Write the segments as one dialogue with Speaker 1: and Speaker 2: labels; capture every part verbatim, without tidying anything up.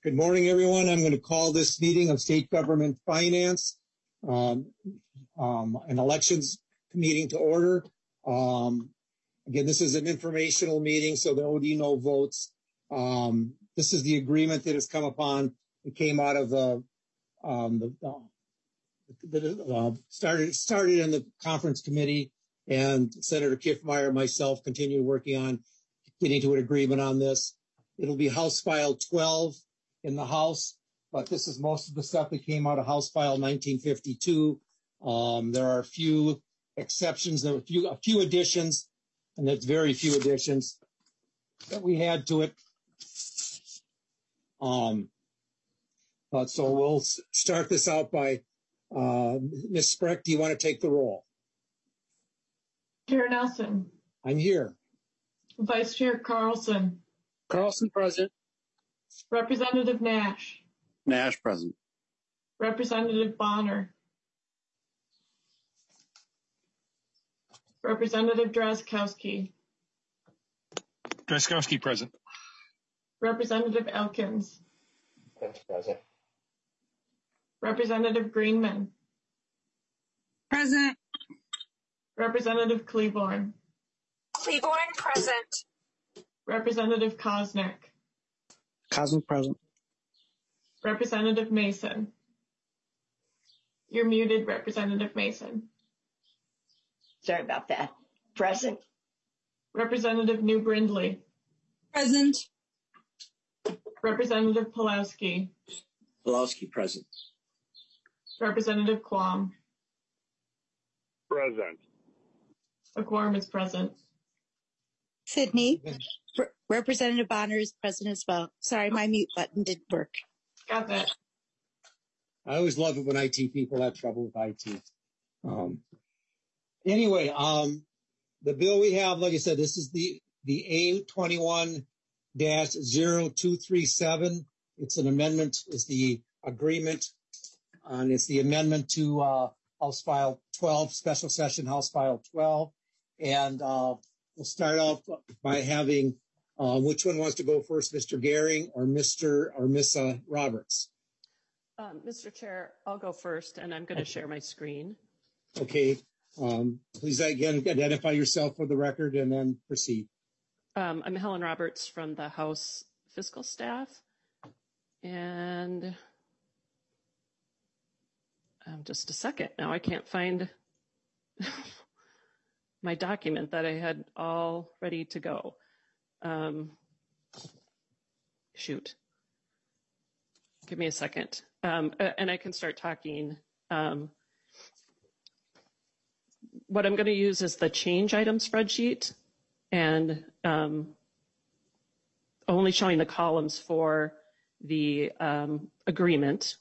Speaker 1: Good morning, everyone. I'm going to call this meeting of State Government Finance um, um, an elections meeting to order. Um, again, this is an informational meeting, so there will be no votes. Um, this is the agreement that has come upon. It came out of the, um, the, the, the uh, started started in the conference committee, and Senator Kiffmeyer and myself continue working on getting to an agreement on this. It'll be House File twelve in the House, but this is most of the stuff that came out of House File nineteen fifty-two. Um, there are a few exceptions, there are a few, a few additions, and that's very few additions that we had to it. Um, but so we'll start this out by uh, Miz Spreck. Do you want to take the roll?
Speaker 2: Chair Nelson.
Speaker 1: I'm here.
Speaker 2: Vice Chair Carlson.
Speaker 3: Carlson present.
Speaker 2: Representative Nash.
Speaker 3: Nash present.
Speaker 2: Representative Bonner. Representative Drazkowski.
Speaker 4: Drazkowski present.
Speaker 2: Representative Elkins.
Speaker 5: Elkins present.
Speaker 2: Representative Greenman.
Speaker 6: Present.
Speaker 2: Representative Cleaborn.
Speaker 6: Cleaborn present.
Speaker 2: Representative Kosnick.
Speaker 3: Kosnick present.
Speaker 2: Representative Mason. You're muted, Representative Mason.
Speaker 7: Sorry about that. Present.
Speaker 2: Representative New Brindley.
Speaker 6: Present.
Speaker 2: Representative Pulowski.
Speaker 3: Pulowski present.
Speaker 2: Representative Quam.
Speaker 4: Present.
Speaker 2: A quorum is present.
Speaker 8: Sydney. Re- Representative Bonner is present as well. Sorry, my mute button didn't work.
Speaker 2: Got that.
Speaker 1: I always love it when I T people have trouble with I T. Um, anyway, um, the bill we have, like I said, this is the, the A twenty-one dash zero two three seven. It's an amendment, it's the agreement, and it's the amendment to uh, House File twelve, Special Session House File twelve. And uh, we'll start off by having, uh, which one wants to go first, Mister Gehring or Mister or Miss uh, Roberts?
Speaker 9: Um, Mister Chair, I'll go first, and I'm going to okay. share my screen.
Speaker 1: Okay. Um, please again identify yourself for the record and then proceed.
Speaker 9: Um, I'm Helen Roberts from the House Fiscal Staff, and um, just a second. Now I can't find my document that I had all ready to go. Um, shoot. Give me a second. Um, and I can start talking. Um, what I'm going to use is the change item spreadsheet, and um, only showing the columns for the um, agreement.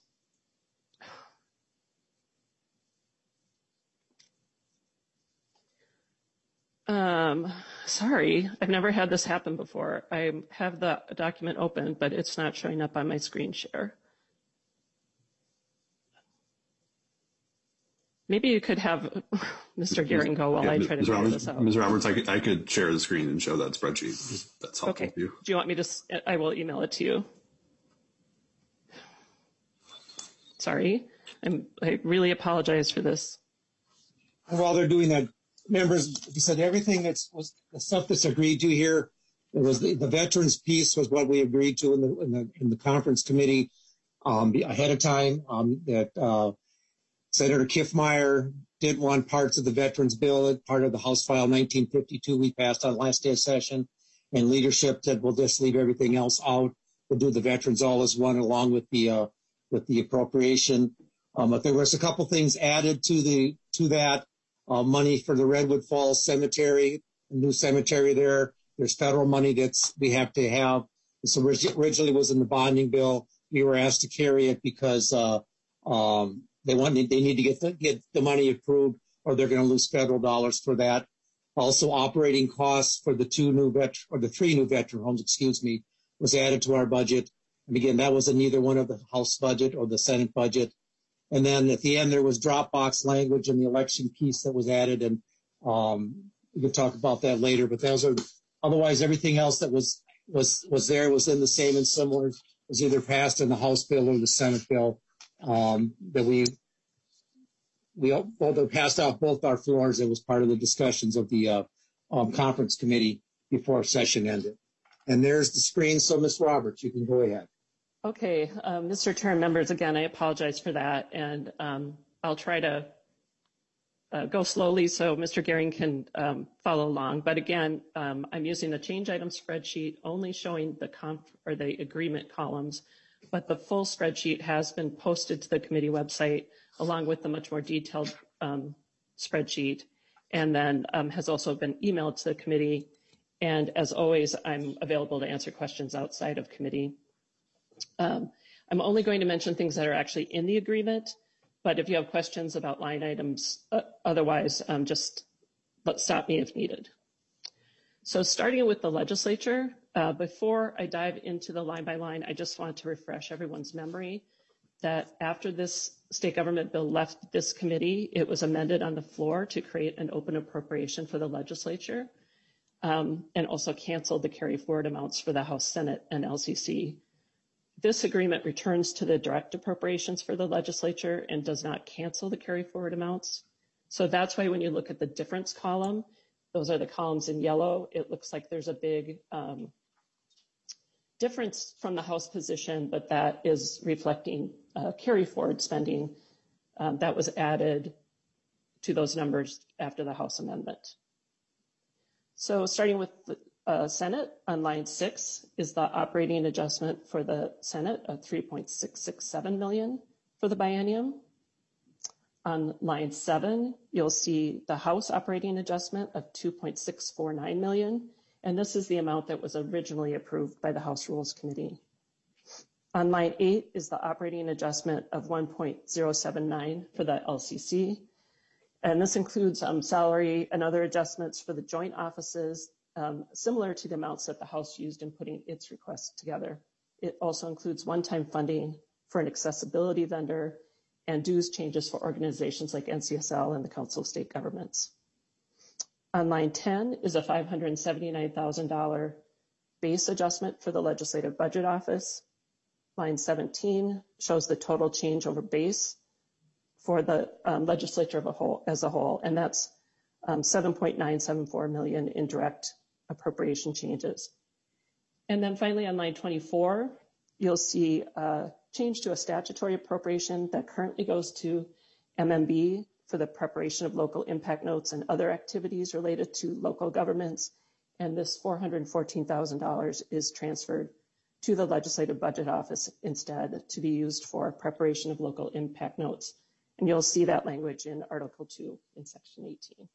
Speaker 9: Um, sorry, I've never had this happen before. I have the document open, but it's not showing up on my screen share. Maybe you could have Mister Gehring go while
Speaker 10: yeah,
Speaker 9: I try to
Speaker 10: Miz
Speaker 9: figure
Speaker 10: Roberts,
Speaker 9: this out.
Speaker 10: Miz Roberts, I could, I could share the screen and show that spreadsheet. If that's helpful
Speaker 9: Okay.
Speaker 10: to you.
Speaker 9: Do you want me to? I will email it to you. Sorry, I'm, I really apologize for this.
Speaker 1: And while they're doing that, members, we said everything that's was the stuff that's agreed to here. It was the, the veterans piece was what we agreed to in the in the, in the conference committee um, ahead of time. Um, that uh, Senator Kiffmeyer did want parts of the veterans bill, part of the House File nineteen fifty-two we passed on last day's session, and leadership said we'll just leave everything else out. We'll do the veterans all as one, along with the uh, with the appropriation. Um, but there was a couple things added to the to that. Uh, money for the Redwood Falls Cemetery, a new cemetery there. There's federal money that's we have to have. So originally was in the bonding bill. We were asked to carry it because uh, um, they wanted they need to get the, get the money approved, or they're going to lose federal dollars for that. Also, operating costs for the two new vet or the three new veteran homes, excuse me, was added to our budget. And again, that was in neither one of the House budget or the Senate budget. And then at the end, there was Dropbox language in the election piece that was added. And um, we can talk about that later. But those are otherwise everything else that was was was there was in the same and similar was either passed in the House bill or the Senate bill, um, that we, we both are passed off both our floors. It was part of the discussions of the uh, um, conference committee before session ended. And there's the screen. So Miz Roberts, you can go ahead.
Speaker 9: Okay, um, Mister Term members, again, I apologize for that. And um, I'll try to Uh, go slowly so Mister Gehring can um, follow along. But again, um, I'm using the change item spreadsheet only showing the conf or the agreement columns, but the full spreadsheet has been posted to the committee website along with the much more detailed um, spreadsheet, and then um, has also been emailed to the committee. And as always, I'm available to answer questions outside of committee. Um, I'm only going to mention things that are actually in the agreement. But if you have questions about line items, uh, otherwise, um, just let, stop me if needed. So starting with the legislature, uh, before I dive into the line by line, I just want to refresh everyone's memory that after this state government bill left this committee, it was amended on the floor to create an open appropriation for the legislature um, and also canceled the carry forward amounts for the House, Senate, and L C C. This agreement returns to the direct appropriations for the legislature and does not cancel the carry forward amounts. So that's why when you look at the difference column, those are the columns in yellow. It looks like there's a big um, difference from the House position, but that is reflecting uh, carry forward spending um, that was added to those numbers after the House amendment. So starting with the Uh, Senate, on line six is the operating adjustment for the Senate of three point six six seven million for the biennium. On line seven, you'll see the House operating adjustment of two point six four nine million, and this is the amount that was originally approved by the House Rules Committee. On line eight is the operating adjustment of one point zero seven nine for the L C C, and this includes um, salary and other adjustments for the joint offices, Um, similar to the amounts that the House used in putting its request together. It also includes one-time funding for an accessibility vendor and dues changes for organizations like N C S L and the Council of State Governments. On line ten is a five hundred seventy-nine thousand dollars base adjustment for the Legislative Budget Office. Line seventeen shows the total change over base for the um, legislature of a whole, as a whole, and that's um, seven point nine seven four million in direct appropriation changes. And then finally on line twenty-four, you'll see a change to a statutory appropriation that currently goes to M M B for the preparation of local impact notes and other activities related to local governments. And this four hundred fourteen thousand dollars is transferred to the Legislative Budget Office instead to be used for preparation of local impact notes. And you'll see that language in Article two in Section eighteen.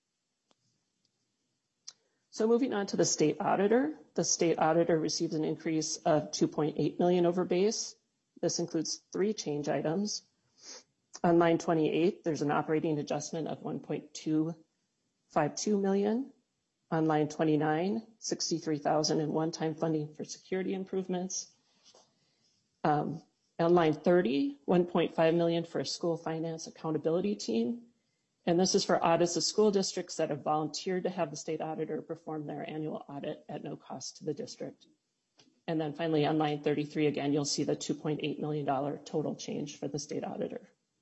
Speaker 9: So moving on to the state auditor, the state auditor receives an increase of two point eight million dollars over base. This includes three change items. On line twenty-eight, there's an operating adjustment of one point two five two million dollars. On line twenty-nine, sixty-three thousand dollars in one-time funding for security improvements. Um, on line thirty, one point five million dollars for a school finance accountability team. And this is for audits of school districts that have volunteered to have the state auditor perform their annual audit at no cost to the district. And then finally on line thirty-three, again, you'll see the two point eight million dollars total change for the state auditor.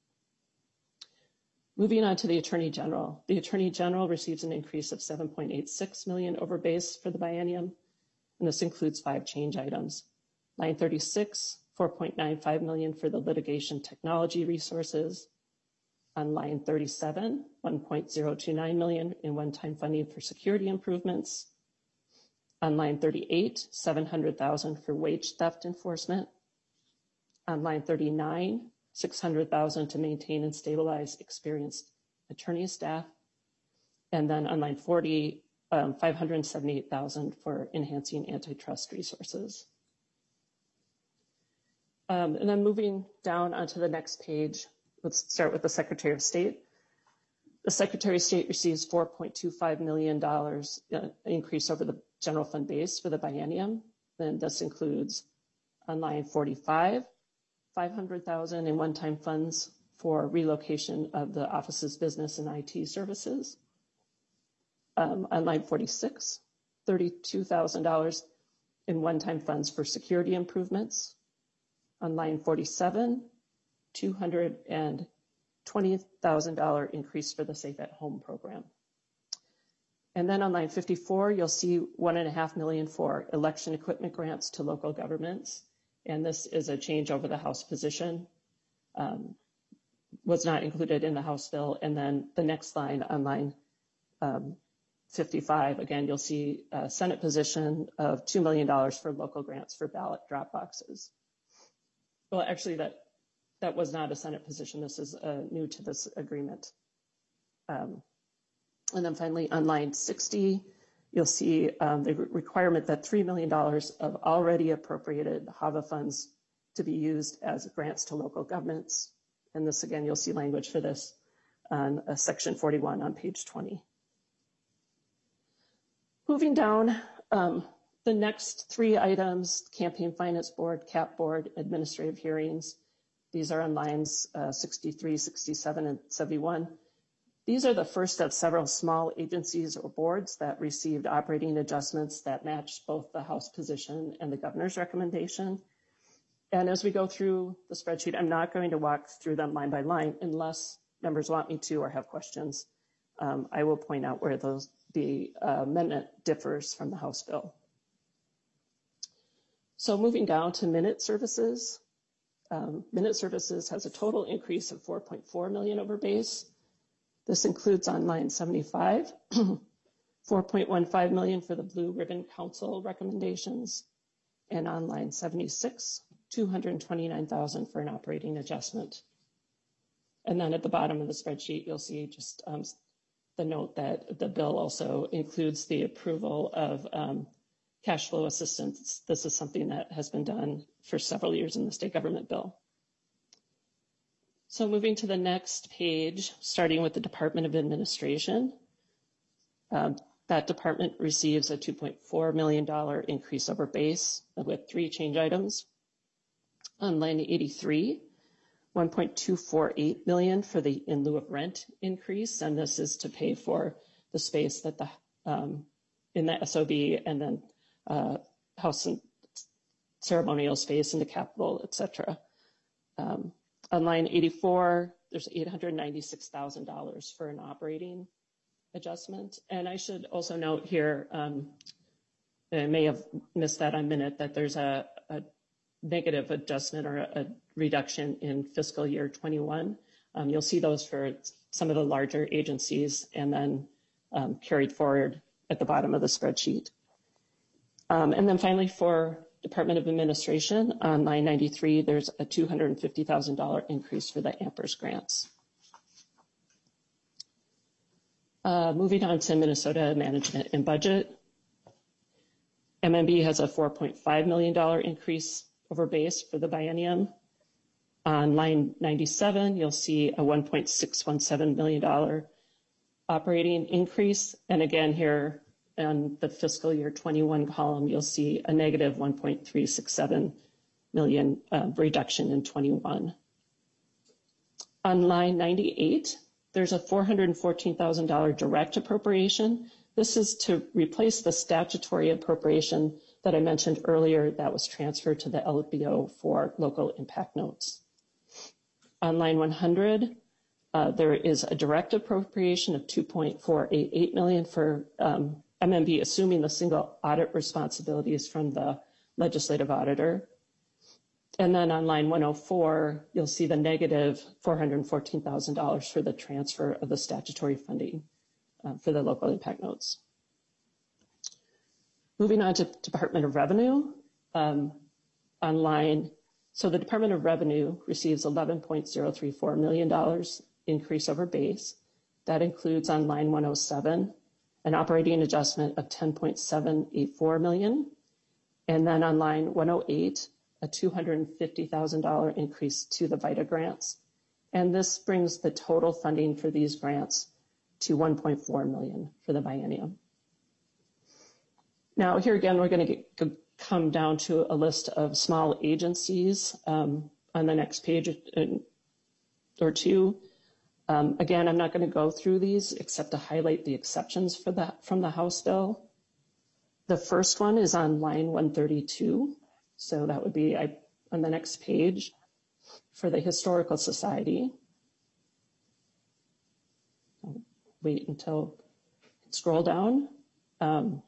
Speaker 9: Moving on to the Attorney General. The Attorney General receives an increase of seven point eight six million dollars over base for the biennium, and this includes five change items. Line thirty-six, four point nine five million dollars for the litigation technology resources. On line thirty-seven, one point zero two nine million dollars in one-time funding for security improvements. On line thirty-eight, seven hundred thousand dollars for wage theft enforcement. On line thirty-nine, six hundred thousand dollars to maintain and stabilize experienced attorney staff. And then on line forty, um, five hundred seventy-eight thousand dollars for enhancing antitrust resources. Um, and then moving down onto the next page, let's start with the Secretary of State. The Secretary of State receives four point two five million dollars uh, increase over the general fund base for the biennium. Then this includes on line forty-five, five hundred thousand dollars in one-time funds for relocation of the office's business and I T services. Um, on line forty-six, thirty-two thousand dollars in one-time funds for security improvements. On line forty-seven, two hundred twenty thousand dollars increase for the Safe at Home program. And then on line fifty-four, you'll see one and a half million for election equipment grants to local governments. And this is a change over the House position, um, was not included in the House bill. And then the next line on line um, fifty-five, again, you'll see a Senate position of two million dollars for local grants for ballot drop boxes. Well, actually, that that was not a Senate position. This is uh, new to this agreement. Um, and then finally, on line sixty, you'll see um, the requirement that three million dollars of already appropriated H A V A funds to be used as grants to local governments. And this, again, you'll see language for this on uh, section forty-one on page twenty. Moving down, um, the next three items, Campaign Finance Board, C A P Board, Administrative Hearings. These are on lines uh, sixty-three, sixty-seven, and seventy-one. These are the first of several small agencies or boards that received operating adjustments that matched both the House position and the governor's recommendation. And as we go through the spreadsheet, I'm not going to walk through them line by line unless members want me to or have questions. Um, I will point out where those the uh, amendment differs from the House bill. So moving down to minute services. Um, minute services has a total increase of four point four million over base. This includes on line seventy-five, four point one five million for the Blue Ribbon Council recommendations, and on line seventy-six, two hundred twenty-nine thousand for an operating adjustment. And then at the bottom of the spreadsheet, you'll see just um, the note that the bill also includes the approval of um, cash flow assistance. This is something that has been done for several years in the state government bill. So moving to the next page, starting with the Department of Administration. Um, that department receives a two point four million dollars increase over base with three change items. On line eighty-three, one point two four eight million dollars for the in lieu of rent increase, and this is to pay for the space that the um, in the S O B and then uh, house and ceremonial space in the Capitol, et cetera. Um, on line eighty-four, there's eight hundred ninety-six thousand dollars for an operating adjustment. And I should also note here, um, I may have missed that on minute, that there's a, a negative adjustment or a, a reduction in fiscal year twenty-one. Um, you'll see those for some of the larger agencies and then um, carried forward at the bottom of the spreadsheet. Um, and then finally for Department of Administration on line ninety-three, there's a two hundred fifty thousand dollars increase for the AMPERS grants. Uh, moving on to Minnesota Management and Budget. M M B has a four point five million dollars increase over base for the biennium. On line ninety-seven, you'll see a one point six one seven million dollars operating increase. And again, here on the fiscal year twenty-one column, you'll see a negative one point three six seven million uh, reduction in twenty-one. On line ninety-eight, there's a four hundred fourteen thousand dollars direct appropriation. This is to replace the statutory appropriation that I mentioned earlier that was transferred to the L B O for local impact notes. On line one hundred, uh, there is a direct appropriation of two point four eight eight million dollars for um, M M B assuming the single audit responsibilities from the legislative auditor. And then on line one oh four, you'll see the negative four hundred fourteen thousand dollars for the transfer of the statutory funding uh, for the local impact notes. Moving on to Department of Revenue, um, on line, so the Department of Revenue receives eleven point zero three four million dollars increase over base. That includes on line one oh seven, an operating adjustment of ten point seven eight four million dollars. And then on line one oh eight, a two hundred fifty thousand dollars increase to the VITA grants. And this brings the total funding for these grants to one point four million dollars for the biennium. Now, here again, we're going to get, come down to a list of small agencies um, on the next page or two. Um, again, I'm not going to go through these except to highlight the exceptions for that from the House bill. The first one is on line one thirty-two. So that would be, I on the next page for the Historical Society. I'll wait until scroll down. Um,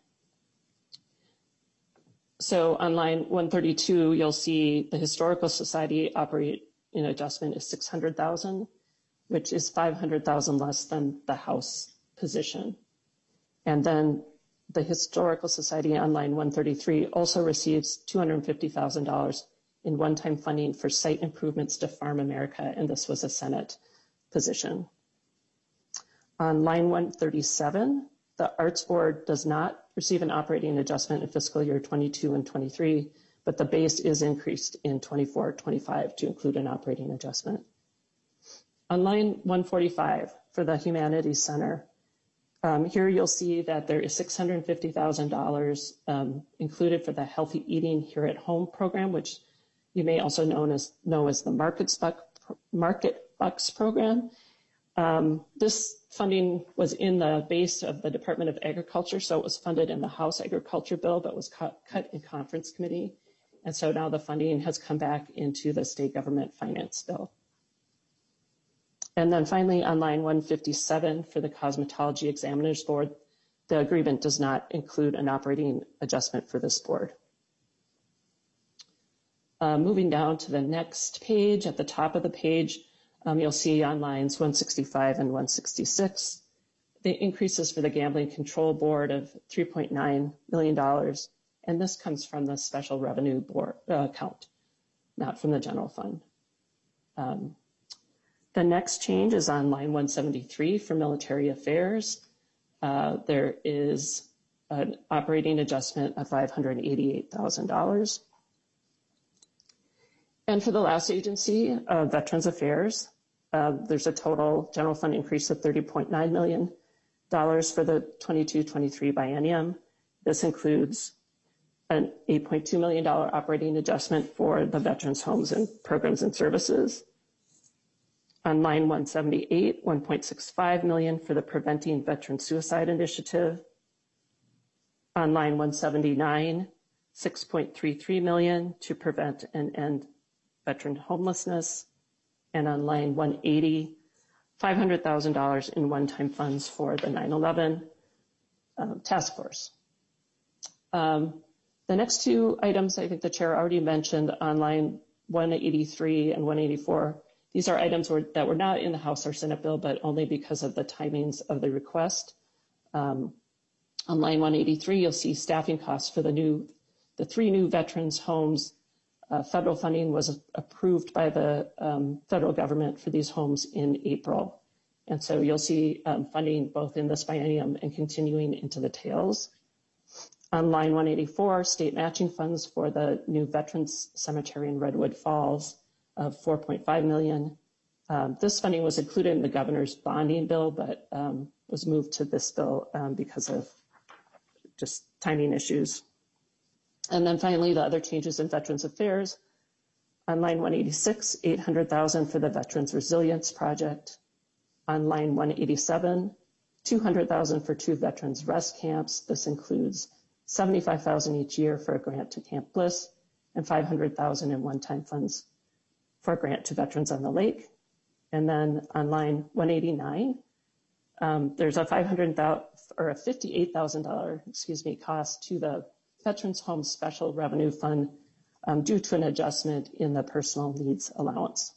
Speaker 9: so on line one thirty-two, you'll see the Historical Society operating adjustment is six hundred thousand, which is five hundred thousand less than the House position. And then the Historical Society on line one thirty-three also receives two hundred fifty thousand dollars in one-time funding for site improvements to Farm America, and this was a Senate position. On line one thirty-seven, the Arts Board does not receive an operating adjustment in fiscal year twenty-two and twenty-three, but the base is increased in twenty-four twenty-five to include an operating adjustment. On line one forty-five for the Humanities Center, um, here you'll see that there is six hundred fifty thousand dollars um, included for the Healthy Eating Here at Home program, which you may also know as, know as the Market, Buck, Market Bucks program. Um, this funding was in the base of the Department of Agriculture, so it was funded in the House Agriculture bill, but was cut, cut in conference committee. And so now the funding has come back into the state government finance bill. And then finally on line one fifty-seven for the Cosmetology Examiners Board, the agreement does not include an operating adjustment for this board. Uh, moving down to the next page, at the top of the page, Um, you'll see on lines one sixty-five and one sixty-six, the increases for the Gambling Control Board of three point nine million dollars, and this comes from the Special Revenue Board uh, account, not from the general fund. Um, the next change is on line one seventy-three for Military Affairs. Uh, there is an operating adjustment of five hundred eighty-eight thousand dollars. And for the last agency, uh, Veterans Affairs, uh, there's a total general fund increase of thirty point nine million dollars for the twenty-two twenty-three biennium. This includes an eight point two million dollars operating adjustment for the Veterans Homes and Programs and Services. On line one seventy-eight, one point six five million dollars for the Preventing Veteran Suicide Initiative. On line one seventy-nine, six point three three million dollars to prevent and end veteran homelessness, and on line one eighty, five hundred thousand dollars in one-time funds for the nine eleven uh, task force. Um, the next two items, I think the chair already mentioned on line one eighty-three and one eighty-four. These are items were, that were not in the House or Senate bill, but only because of the timings of the request. Um, on line one eighty-three, you'll see staffing costs for the new, the three new veterans homes. Uh, federal funding was approved by the um, federal government for these homes in April. And so you'll see um, funding both in this biennium and continuing into the tails. On line one eighty-four, state matching funds for the new Veterans Cemetery in Redwood Falls of four point five million dollars. Um, this funding was included in the governor's bonding bill, but um, was moved to this bill um, because of just timing issues. And then finally, the other changes in Veterans Affairs. On line one eighty-six, eight hundred thousand dollars for the Veterans Resilience Project. On line one eighty-seven, two hundred thousand dollars for two veterans rest camps. This includes seventy-five thousand dollars each year for a grant to Camp Bliss and five hundred thousand dollars in one-time funds for a grant to Veterans on the Lake. And then on line one eighty-nine, um, there's a five hundred thousand dollars or a fifty-eight thousand dollars, excuse me, cost to the Veterans Home Special Revenue Fund um, due to an adjustment in the personal needs allowance.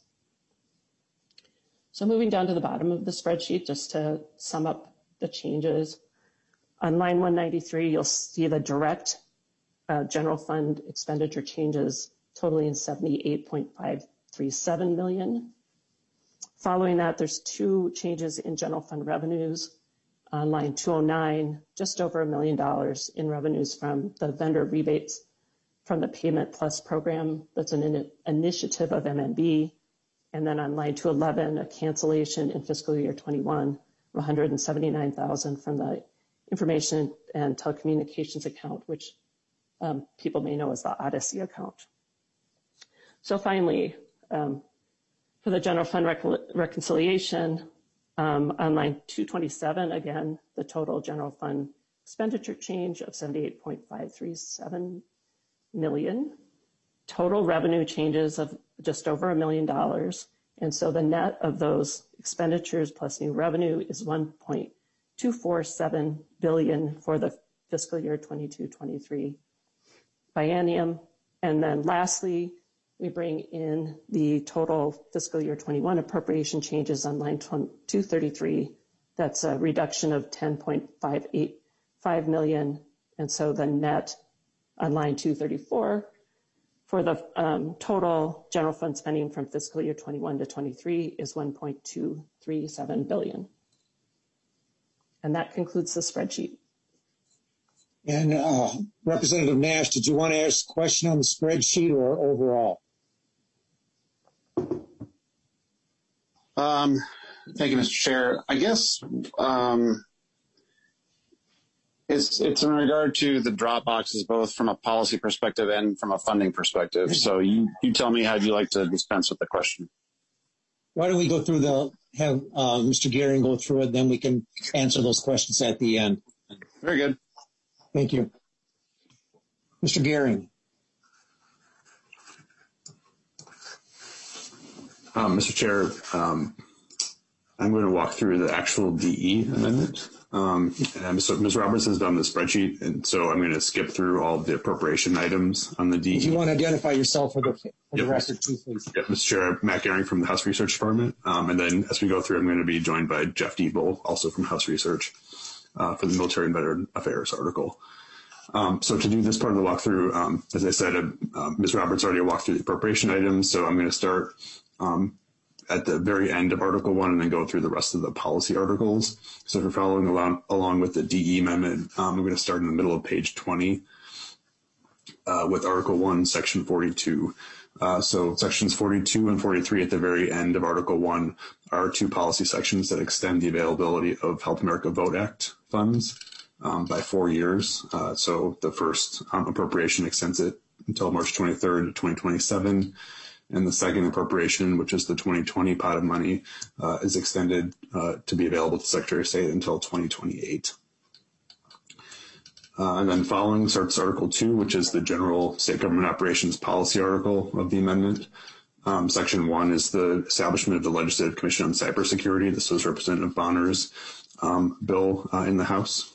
Speaker 9: So moving down to the bottom of the spreadsheet, just to sum up the changes. On line one ninety-three, you'll see the direct uh, general fund expenditure changes totaling seventy-eight point five three seven million dollars. Following that, there's two changes in general fund revenues. On line two oh nine, just over a million dollars in revenues from the vendor rebates from the Payment Plus program. That's an in initiative of M M B. And then on line two eleven, a cancellation in fiscal year twenty-one of one hundred seventy-nine thousand dollars from the Information and Telecommunications account, which um, people may know as the Odyssey account. So finally, um, for the general fund rec reconciliation, Um, on line two twenty-seven, again, the total general fund expenditure change of seventy-eight point five three seven million. total revenue changes of just over a million dollars. And so the net of those expenditures plus new revenue is one point two four seven billion dollars for the fiscal year twenty-two twenty-three biennium. And then lastly, we bring in the total fiscal year twenty-one appropriation changes on line two thirty-three. That's a reduction of ten point five eight five million dollars. And so the net on line two thirty-four for the um, total general fund spending from fiscal year twenty-one to twenty-three is one point two three seven billion dollars. And that concludes the spreadsheet.
Speaker 1: And uh, Representative Nash, did you want to ask a question on the spreadsheet or overall?
Speaker 10: Um, thank you, Mister Chair. I guess um, it's it's in regard to the drop boxes, both from a policy perspective and from a funding perspective. So you you tell me how you'd like to dispense with the question.
Speaker 1: Why don't we go through the have uh, Mister Gehring go through it, then we can answer those questions at the end.
Speaker 10: Very good.
Speaker 1: Thank you, Mister Gehring.
Speaker 10: Um, Mister Chair, um, I'm going to walk through the actual D E amendment. Um, and so Miz Roberts has done the spreadsheet, and so I'm going to skip through all of the appropriation items on the D E.
Speaker 1: If you want to identify yourself for the, for
Speaker 10: yep.
Speaker 1: the record, too, please.
Speaker 10: Yep, Mister Chair, Matt Gehring from the House Research Department. Um, and then as we go through, I'm going to be joined by Jeff Diebel, also from House Research, uh, for the Military and Veteran Affairs article. Um, so to do this part of the walkthrough, um, as I said, uh, Miz Roberts already walked through the appropriation items, so I'm going to start um, at the very end of Article one and then go through the rest of the policy articles. So if you're following along, along with the D E amendment, um, I'm going to start in the middle of page twenty uh, with Article one, Section forty-two. Uh, so sections forty-two and forty-three at the very end of Article one are two policy sections that extend the availability of Help America Vote Act funds um, by four years. Uh, so the first um, appropriation extends it until March twenty-third, twenty twenty-seven. And the second appropriation, which is the twenty twenty pot of money, uh, is extended uh, to be available to Secretary of State until twenty twenty-eight. Uh, and then following starts Article two, which is the general state government operations policy article of the amendment. Um, section one is the establishment of the Legislative Commission on Cybersecurity. This was Representative Bonner's um, bill uh, in the House.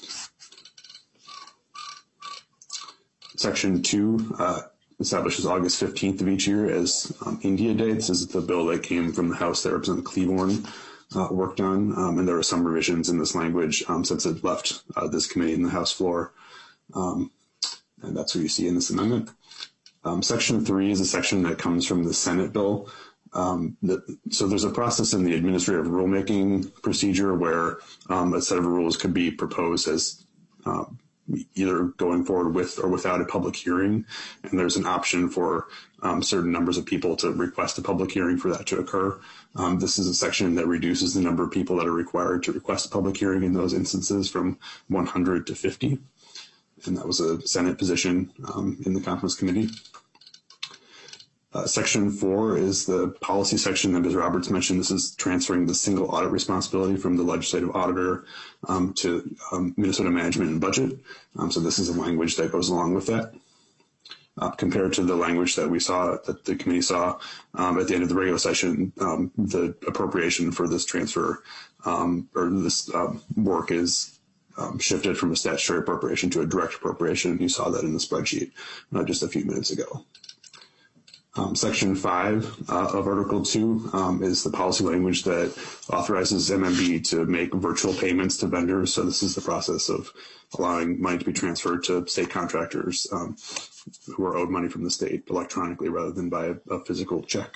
Speaker 10: Section two uh, establishes August fifteenth of each year as um, India Day. This is the bill that came from the House that Representative Cleaborn uh, worked on, um, and there were some revisions in this language um, since it left uh, this committee in the House floor, um, and that's what you see in this amendment. Um, section three is a section that comes from the Senate bill. Um, that, so there's a process in the administrative rulemaking procedure where um, a set of rules could be proposed as um, either going forward with or without a public hearing, and there's an option for um, certain numbers of people to request a public hearing for that to occur. Um, this is a section that reduces the number of people that are required to request a public hearing in those instances from one hundred to fifty, and that was a Senate position um, in the Conference Committee. Uh, section four is the policy section that Miz Roberts mentioned. This is transferring the single audit responsibility from the legislative auditor um, to um, Minnesota Management and Budget. Um, so this is a language that goes along with that. Uh, compared to the language that we saw, that the committee saw um, at the end of the regular session, um, the appropriation for this transfer um, or this uh, work is um, shifted from a statutory appropriation to a direct appropriation. You saw that in the spreadsheet uh, just a few minutes ago. Um, section five uh, of Article two um, is the policy language that authorizes M M B to make virtual payments to vendors. So this is the process of allowing money to be transferred to state contractors um, who are owed money from the state electronically rather than by a, a physical check.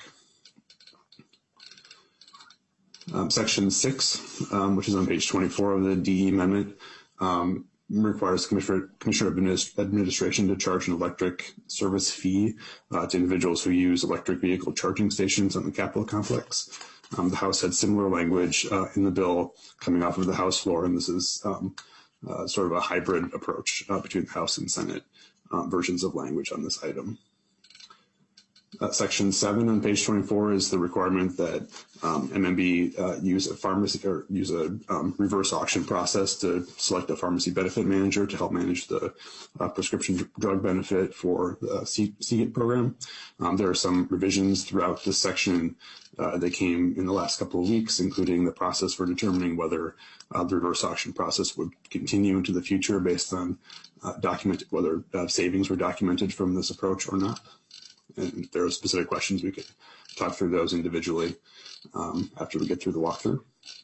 Speaker 10: Um, section six, um, which is on page twenty-four of the D E amendment, um, requires Commissioner, Commissioner of Administration to charge an electric service fee uh, to individuals who use electric vehicle charging stations on the Capitol complex. Um, the House had similar language uh, in the bill coming off of the House floor, and this is um, uh, sort of a hybrid approach uh, between the House and Senate uh, versions of language on this item. Uh, section seven on page twenty-four is the requirement that um, M M B uh, use a pharmacy or use a um, reverse auction process to select a pharmacy benefit manager to help manage the uh, prescription drug benefit for the C- CGIT program. Um, there are some revisions throughout this section uh, that came in the last couple of weeks, including the process for determining whether uh, the reverse auction process would continue into the future based on uh, documented whether uh, savings were documented from this approach or not. And if there are specific questions, we could talk through those individually um, after we get through the walkthrough.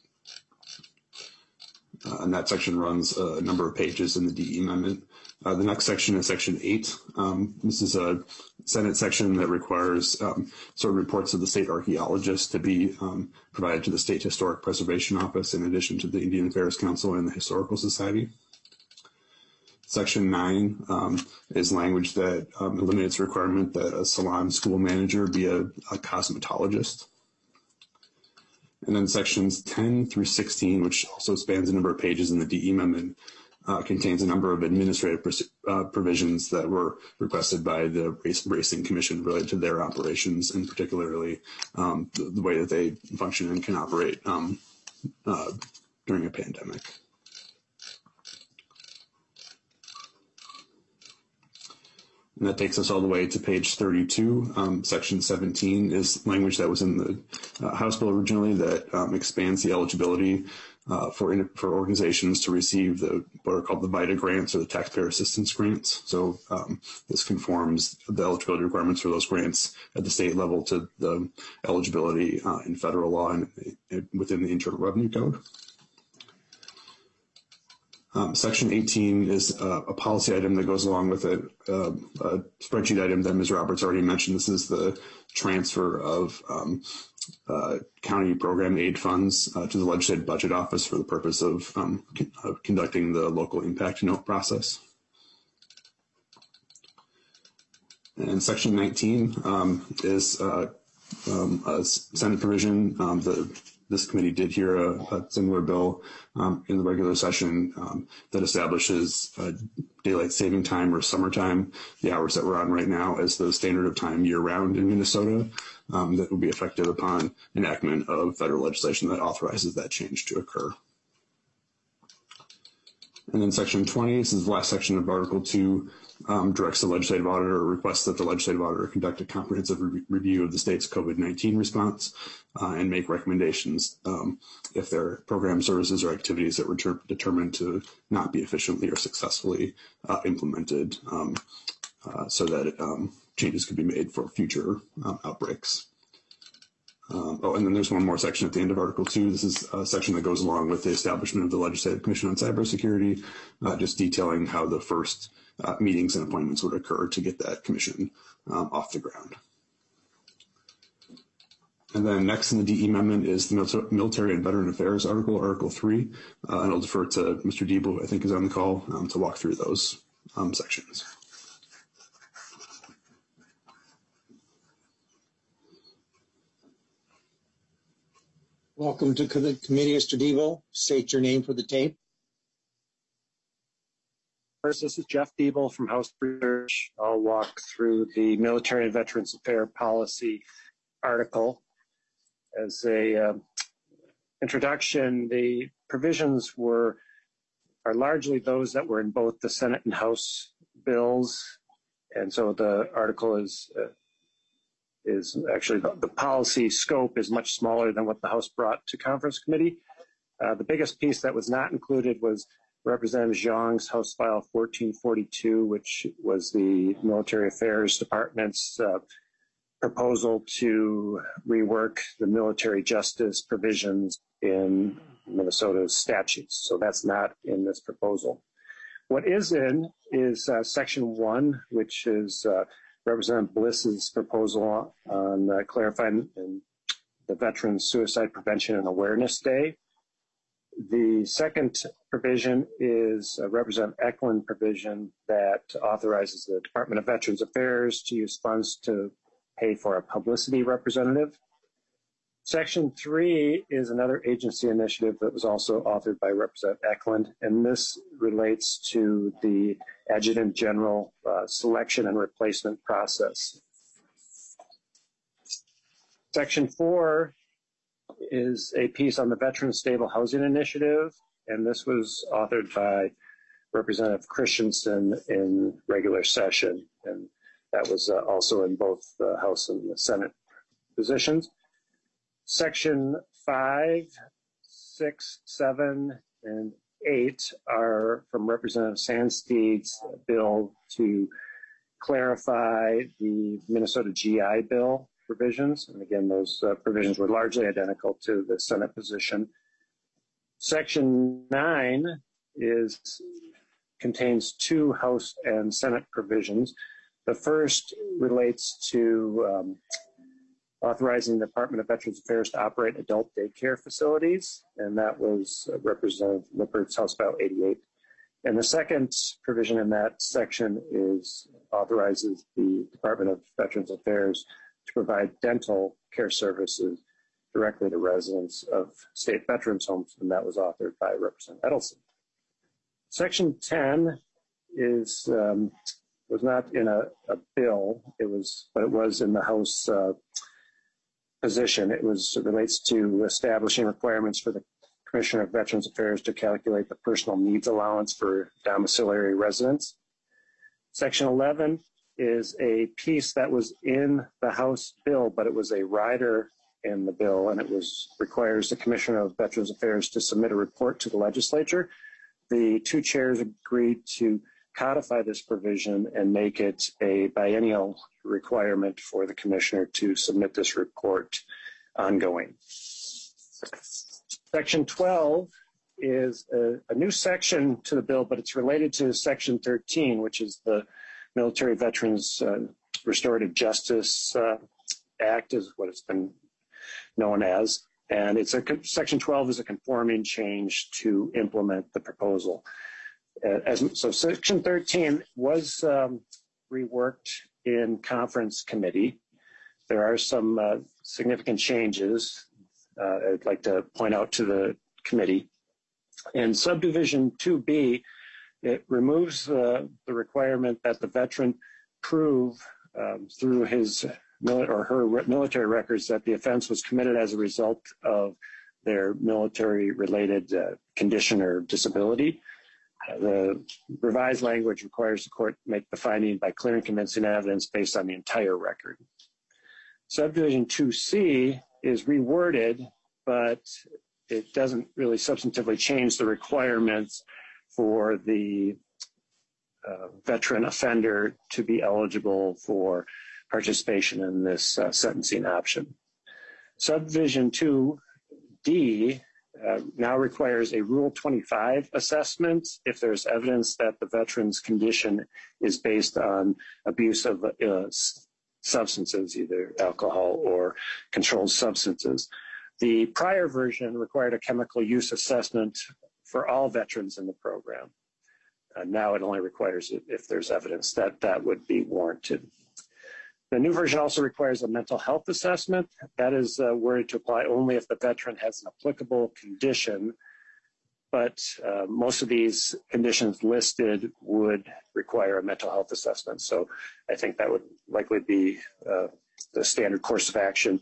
Speaker 10: Uh, and that section runs a number of pages in the D E amendment. Uh, the next section is section eight. Um, this is a Senate section that requires um, sort of reports of the state archaeologist to be um, provided to the State Historic Preservation Office in addition to the Indian Affairs Council and the Historical Society. Section nine um, is language that um, eliminates the requirement that a salon school manager be a, a cosmetologist. And then sections ten through sixteen, which also spans a number of pages in the D E amendment, uh, contains a number of administrative uh, provisions that were requested by the Race Racing Commission related to their operations, and particularly um, the, the way that they function and can operate um, uh, during a pandemic. And that takes us all the way to page thirty-two. Um, section seventeen is language that was in the uh, House bill originally that um, expands the eligibility uh, for in, for organizations to receive the what are called the VITA grants or the taxpayer assistance grants. So um, this conforms the eligibility requirements for those grants at the state level to the eligibility uh, in federal law and, and within the Internal Revenue Code. Um, section eighteen is uh, a policy item that goes along with it, uh, a spreadsheet item that Miz Roberts already mentioned. This is the transfer of um, uh, county program aid funds uh, to the Legislative Budget Office for the purpose of, um, con- of conducting the local impact note process. And section nineteen um, is uh, um, a Senate provision um, the This committee did hear a, a similar bill um, in the regular session um, that establishes uh, daylight saving time or summertime, the hours that we're on right now, as the standard of time year-round in Minnesota. Um, that will be effective upon enactment of federal legislation that authorizes that change to occur. And then section twenty, this is the last section of Article two, um, directs the legislative auditor or requests that the legislative auditor conduct a comprehensive re- review of the state's COVID nineteen response uh, and make recommendations um, if there are program services or activities that were ter- determined to not be efficiently or successfully uh, implemented um, uh, so that um, changes could be made for future um, outbreaks. Um, oh, and then there's one more section at the end of Article two. This is a section that goes along with the establishment of the Legislative Commission on Cybersecurity, uh, just detailing how the first uh, meetings and appointments would occur to get that commission um, off the ground. And then next in the D E amendment is the Military and Veteran Affairs Article, Article three. Uh, and I'll defer to Mister Debo, I think is on the call, um, to walk through those um, sections.
Speaker 1: Welcome to the committee, Mister Devo. State your name for the tape.
Speaker 3: First, this is Jeff Diebel from House Research. I'll walk through the Military and Veterans Affairs Policy article. As a uh, introduction, the provisions were are largely those that were in both the Senate and House bills, and so the article is uh, is actually the, the policy scope is much smaller than what the House brought to conference committee. Uh, the biggest piece that was not included was Representative Zhang's House File fourteen forty-two, which was the Military Affairs Department's uh, proposal to rework the military justice provisions in Minnesota's statutes. So that's not in this proposal. What is in is uh, Section one, which is uh, Representative Bliss's proposal on uh, clarifying the Veterans Suicide Prevention and Awareness Day. The second provision is a Representative Eklund provision that authorizes the Department of Veterans Affairs to use funds to pay for a publicity representative. Section three is another agency initiative that was also authored by Representative Eklund, and this relates to the Adjutant General uh, selection and replacement process. Section four is a piece on the Veteran Stable Housing Initiative, and this was authored by Representative Christensen in regular session, and that was uh, also in both the House and the Senate positions. Section five, six, seven, and eight are from Representative Sandsteed's bill to clarify the Minnesota G I Bill provisions. And again, those uh, provisions were largely identical to the Senate position. Section nine is contains two House and Senate provisions. The first relates to um, authorizing the Department of Veterans Affairs to operate adult daycare facilities, and that was uh, Representative Lippert's House Bill eighty-eight. And the second provision in that section is authorizes the Department of Veterans Affairs to provide dental care services directly to residents of state veterans homes, and that was authored by Representative Edelson. Section ten is um, was not in a, a bill, it was, but it was in the House uh, position. It was it relates to establishing requirements for the Commissioner of Veterans Affairs to calculate the personal needs allowance for domiciliary residents. Section eleven is a piece that was in the House bill, but it was a rider in the bill, and it was requires the Commissioner of Veterans Affairs to submit a report to the legislature. The two chairs agreed to codify this provision and make it a biennial requirement for the Commissioner to submit this report ongoing. Section twelve is a, a new section to the bill, but it's related to Section thirteen, which is the Military Veterans uh, Restorative Justice uh, Act, is what it's been known as. And it's a Section twelve is a conforming change to implement the proposal. Uh, as, so Section thirteen was um, reworked in conference committee. There are some uh, significant changes uh, I'd like to point out to the committee. In subdivision two B, it removes uh, the requirement that the veteran prove um, through his mili- or her re- military records that the offense was committed as a result of their military-related uh, condition or disability. Uh, the revised language requires the court make the finding by clear and convincing evidence based on the entire record. Subdivision two C is reworded, but it doesn't really substantively change the requirements for the uh, veteran offender to be eligible for participation in this uh, sentencing option. Subdivision two D uh, now requires a Rule twenty-five assessment if there's evidence that the veteran's condition is based on abuse of uh, substances, either alcohol or controlled substances. The prior version required a chemical use assessment for all veterans in the program. Uh, now it only requires it if there's evidence that that would be warranted. The new version also requires a mental health assessment. That is uh, worded to apply only if the veteran has an applicable condition, but uh, most of these conditions listed would require a mental health assessment. So I think that would likely be uh, the standard course of action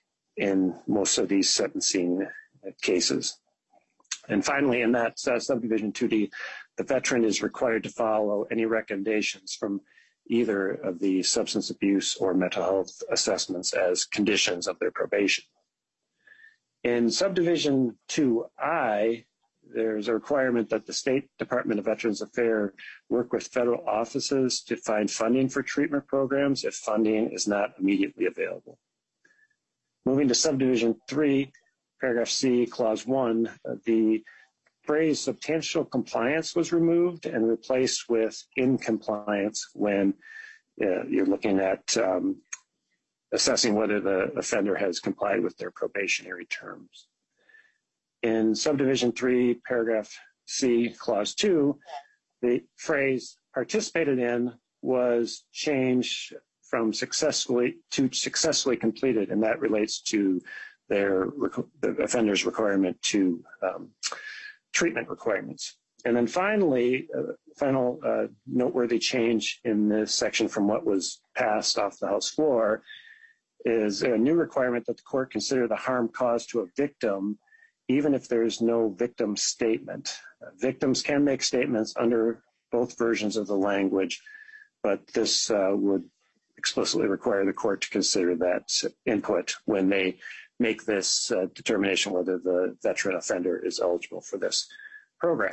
Speaker 3: in most of these sentencing cases. And finally, in that uh, subdivision two D, the veteran is required to follow any recommendations from either of the substance abuse or mental health assessments as conditions of their probation. In subdivision two I, there's a requirement that the State Department of Veterans Affairs work with federal offices to find funding for treatment programs if funding is not immediately available. Moving to subdivision three, paragraph C, clause one, uh, the phrase substantial compliance was removed and replaced with in compliance when uh, you're looking at um, assessing whether the offender has complied with their probationary terms. In subdivision three, paragraph C, clause two, the phrase participated in was changed from successfully to successfully completed, and that relates to their the offender's requirement to um, treatment requirements. And then finally, uh, final uh, noteworthy change in this section from what was passed off the House floor is a new requirement that the court consider the harm caused to a victim, even if there is no victim statement. Uh, victims can make statements under both versions of the language, but this uh, would explicitly require the court to consider that input when they make this uh, determination whether the veteran offender is eligible for this program.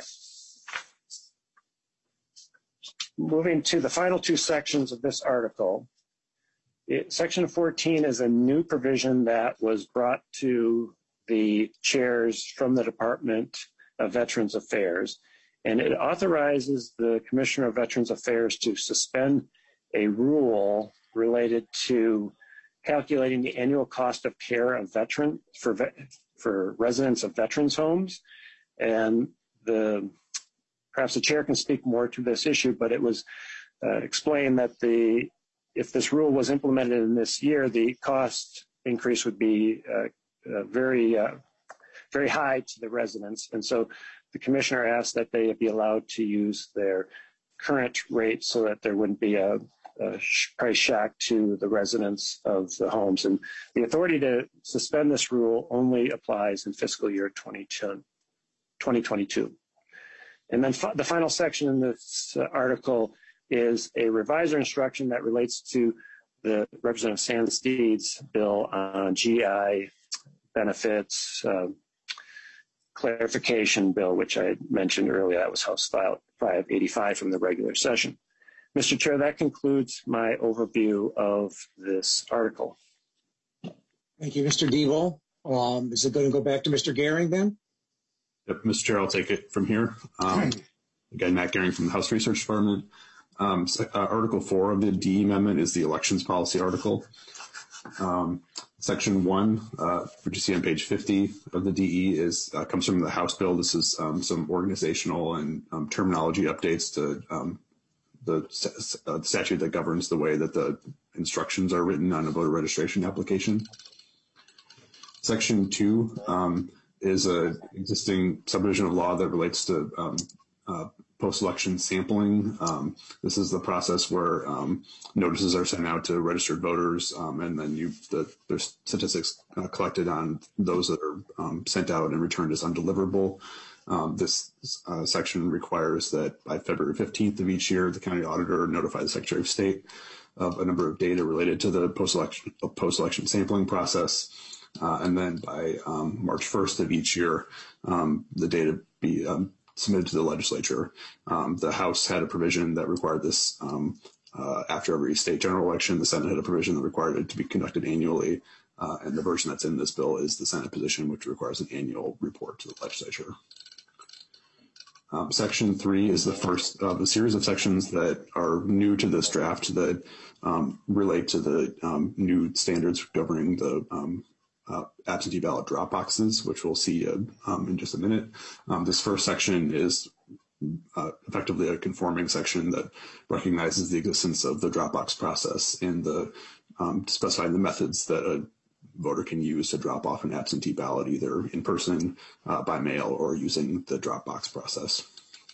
Speaker 3: Moving to the final two sections of this article, it, Section fourteen is a new provision that was brought to the chairs from the Department of Veterans Affairs, and it authorizes the Commissioner of Veterans Affairs to suspend a rule related to calculating the annual cost of care of veteran for for residents of veterans homes. And the perhaps the chair can speak more to this issue, but it was uh, explained that the if this rule was implemented in this year, the cost increase would be uh, uh, very uh, very high to the residents, and so the commissioner asked that they be allowed to use their current rate so that there wouldn't be a Uh, price shock to the residents of the homes. And the authority to suspend this rule only applies in fiscal year twenty twenty-two. And then fi the final section in this uh, article is a revisor instruction that relates to the Representative Sandsteed's bill on G I benefits uh, clarification bill, which I mentioned earlier. That was House File five eighty-five from the regular session. Mister Chair, that concludes my overview of this article.
Speaker 1: Thank you, Mister Devo. Um, is it going to go back to Mister Gehring then?
Speaker 10: Yep, Mister Chair, I'll take it from here. Um, again, Matt Gehring from the House Research Department. Um, so, uh, Article four of the D E amendment is the elections policy article. Um, section one, uh, which you see on page fifty of the D E, is uh, comes from the House bill. This is um, some organizational and um, terminology updates to um, the uh, statute that governs the way that the instructions are written on a voter registration application. Section two um, is an existing subdivision of law that relates to um, uh, post-election sampling. Um, this is the process where um, notices are sent out to registered voters, um, and then you, the, there's statistics uh, collected on those that are um, sent out and returned as undeliverable. Um, this uh, section requires that by February fifteenth of each year, the county auditor notify the Secretary of State of a number of data related to the post-election post-election sampling process. Uh, and then by um, March first of each year, um, the data be um, submitted to the legislature. Um, the House had a provision that required this um, uh, after every state general election. The Senate had a provision that required it to be conducted annually. Uh, and the version that's in this bill is the Senate position, which requires an annual report to the legislature. Um, section three is the first of a series of sections that are new to this draft that um, relate to the um, new standards governing the um, uh, absentee ballot drop boxes, which we'll see uh, um, in just a minute. Um, this first section is uh, effectively a conforming section that recognizes the existence of the drop box process and the um, specifying the methods that a voter can use to drop off an absentee ballot, either in person, uh, by mail, or using the drop box process.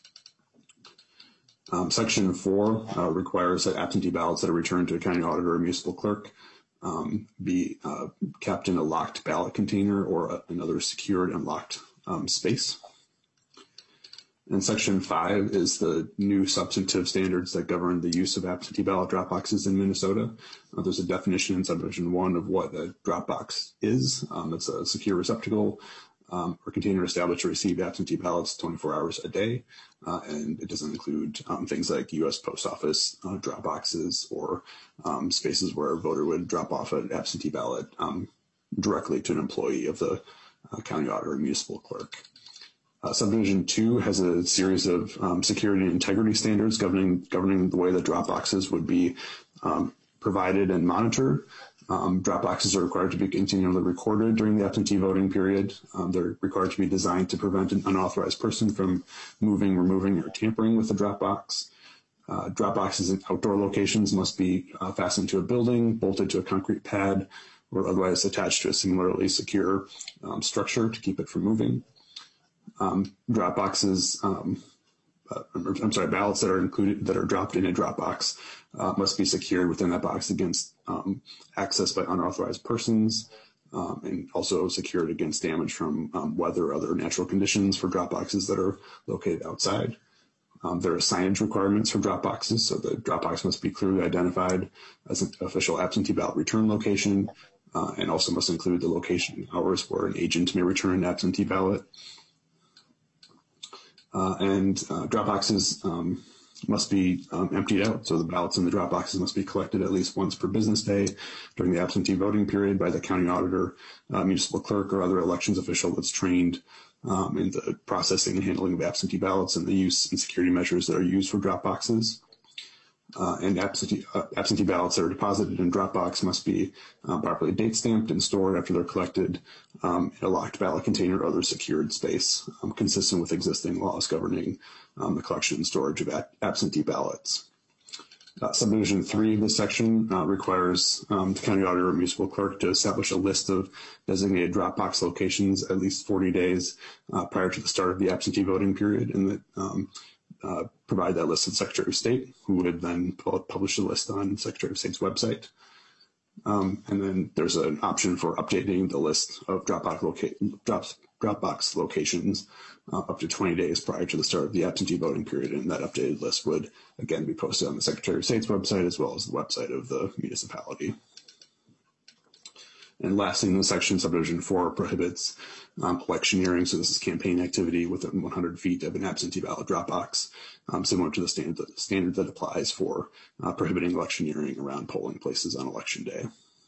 Speaker 10: Um, section four uh, requires that absentee ballots that are returned to a county auditor or municipal clerk um, be uh, kept in a locked ballot container or a, another secured and locked um, space. And section five is the new substantive standards that govern the use of absentee ballot drop boxes in Minnesota. Uh, there's a definition in subdivision one of what a drop box is. Um, it's a secure receptacle um, or container established to receive absentee ballots twenty-four hours a day. Uh, and it doesn't include um, things like U S Post Office uh, drop boxes or um, spaces where a voter would drop off an absentee ballot um, directly to an employee of the uh, county auditor or municipal clerk. Uh, subdivision two has a series of um, security and integrity standards governing governing the way that drop boxes would be um, provided and monitored. Um, drop boxes are required to be continually recorded during the absentee voting period. Um, they're required to be designed to prevent an unauthorized person from moving, removing, or tampering with the drop box. Uh, drop boxes in outdoor locations must be uh, fastened to a building, bolted to a concrete pad, or otherwise attached to a similarly secure um, structure to keep it from moving. Um, drop boxes um, uh, I'm sorry, ballots that are included, that are dropped in a drop box uh, must be secured within that box against um, access by unauthorized persons, um, and also secured against damage from um, weather or other natural conditions for drop boxes that are located outside. Um, there are signage requirements for drop boxes, so the drop box must be clearly identified as an official absentee ballot return location, uh, and also must include the location and hours where an agent may return an absentee ballot. Uh, and uh, drop boxes um, must be um, emptied out, so the ballots in the drop boxes must be collected at least once per business day during the absentee voting period by the county auditor, uh, municipal clerk, or other elections official that's trained um, in the processing and handling of absentee ballots and the use and security measures that are used for drop boxes. Uh, and absentee, uh, absentee ballots that are deposited in Dropbox must be uh, properly date stamped and stored after they're collected um, in a locked ballot container or other secured space, um, consistent with existing laws governing um, the collection and storage of ab- absentee ballots. Uh, subdivision three of this section uh, requires um, the county auditor or municipal clerk to establish a list of designated Dropbox locations at least forty days uh, prior to the start of the absentee voting period, and that um, uh, provide that list to the Secretary of State, who would then publish the list on the Secretary of State's website. Um, and then there's an option for updating the list of Dropbox, loca- drop, Dropbox locations uh, up to twenty days prior to the start of the absentee voting period, and that updated list would again be posted on the Secretary of State's website as well as the website of the municipality. And lastly, in the section, subdivision four prohibits um, electioneering. So this is campaign activity within one hundred feet of an absentee ballot drop box, um, similar to the standard, standard that applies for uh, prohibiting electioneering around polling places on election day.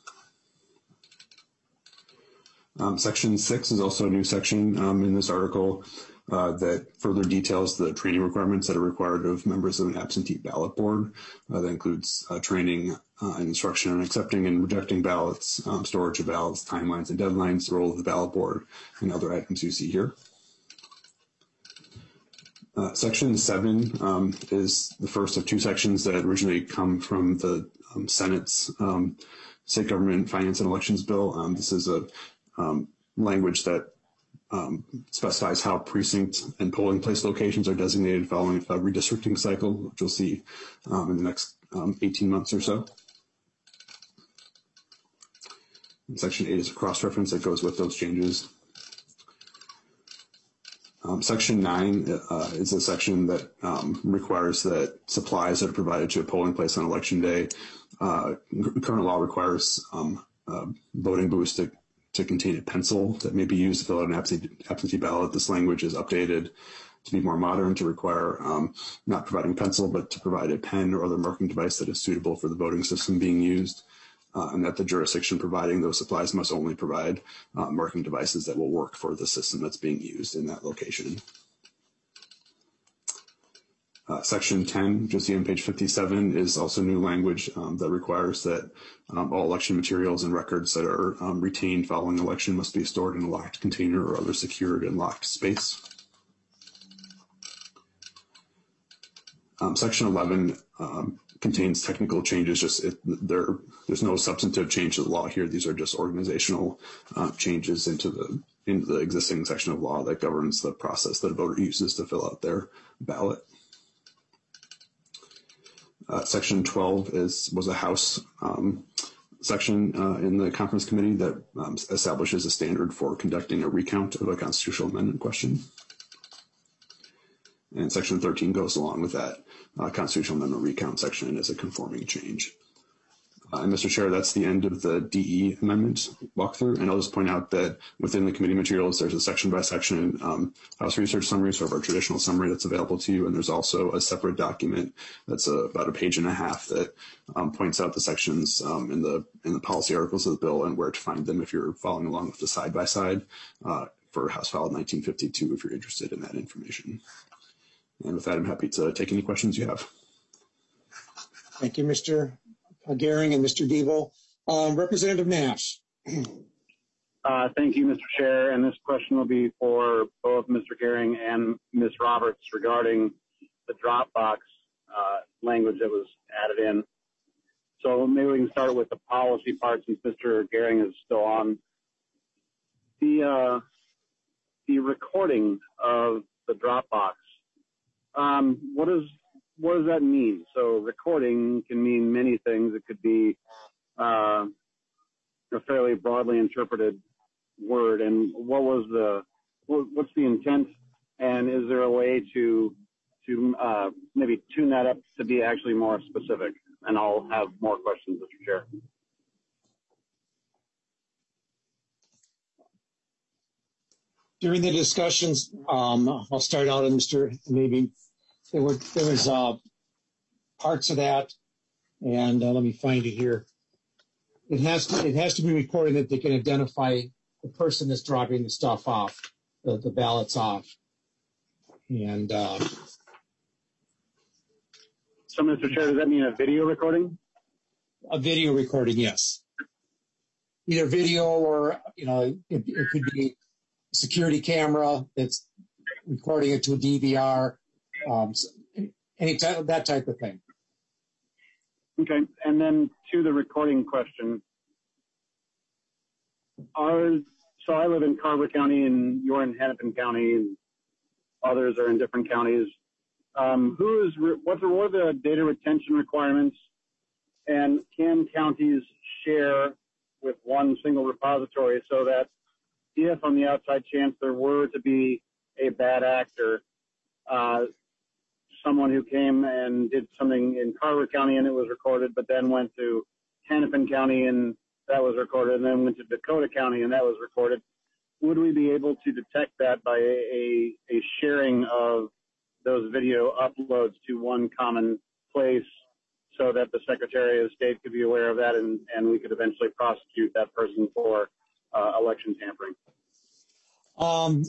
Speaker 10: Um, section six is also a new section um, in this article uh, that further details the training requirements that are required of members of an absentee ballot board. Uh, that includes uh, training uh, and instruction on accepting and rejecting ballots, um, storage of ballots, timelines and deadlines, the role of the ballot board, and other items you see here. Uh, section seven um, is the first of two sections that originally come from the um, Senate's um, State Government Finance and Elections Bill. Um, this is a um, language that um, specifies how precinct and polling place locations are designated following a redistricting cycle, which you'll see um, in the next um, eighteen months or so. And section eight is a cross-reference that goes with those changes. Um, section nine uh, is a section that um, requires that supplies that are provided to a polling place on election day. Uh, current law requires um, uh, voting booths to, to contain a pencil that may be used to fill out an absentee, absentee ballot. This language is updated to be more modern, to require um, not providing pencil, but to provide a pen or other marking device that is suitable for the voting system being used. Uh, and that the jurisdiction providing those supplies must only provide uh, marking devices that will work for the system that's being used in that location. Uh, section ten, which you'll see on page fifty-seven, is also new language um, that requires that um, all election materials and records that are um, retained following election must be stored in a locked container or other secured and locked space. Um, section eleven um, contains technical changes. Just it, there, there's no substantive change to the law here. These are just organizational uh, changes into the into the existing section of law that governs the process that a voter uses to fill out their ballot. Uh, section twelve is was a House um, section uh, in the conference committee that um, establishes a standard for conducting a recount of a constitutional amendment question. And section thirteen goes along with that uh, constitutional amendment recount section as a conforming change. Uh, and Mister Chair, that's the end of the D E amendment walkthrough. And I'll just point out that within the committee materials, there's a section by section um, House research summary, sort of our traditional summary that's available to you. And there's also a separate document that's a, about a page and a half that um, points out the sections um, in the in the policy articles of the bill and where to find them if you're following along with the side by side uh, for House File nineteen fifty-two if you're interested in that information. And with that, I'm happy to take any questions you have.
Speaker 1: Thank you, Mister Gehring and Mister Deeble. Um, Representative Nash.
Speaker 4: Uh, thank you, Mister Chair. And this question will be for both Mister Gehring and Miz Roberts regarding the Dropbox uh, language that was added in. So maybe we can start with the policy part since Mister Gehring is still on. The, uh, the recording of the Dropbox. Um, what does what does that mean? So recording can mean many things. It could be uh, a fairly broadly interpreted word. And what was the what, what's the intent? And is there a way to to uh, maybe tune that up to be actually more specific? And I'll have more questions, Mister Chair.
Speaker 1: During the discussions, um, I'll start out, and Mister Maybe there were there was uh, parts of that, and uh, let me find it here. It has to it has to be recorded that they can identify the person that's dropping the stuff off, the, the ballots off, and. Uh,
Speaker 4: So, Mister Chair, does that mean a video recording?
Speaker 1: A video recording, yes. Either video or, you know, it, it could be a security camera that's recording it to a D V R, um, any type, that type of thing.
Speaker 4: Okay, and then to the recording question. Are, so I live in Carver County and you're in Hennepin County and others are in different counties. Um, who is, what are, what are the data retention requirements, and can counties share with one single repository so that if on the outside chance there were to be a bad actor, uh, someone who came and did something in Carver County and it was recorded, but then went to Hennepin County and that was recorded, and then went to Dakota County and that was recorded, would we be able to detect that by a, a, a sharing of those video uploads to one common place so that the Secretary of State could be aware of that, and, and we could eventually prosecute that person for uh, election tampering?
Speaker 1: Um,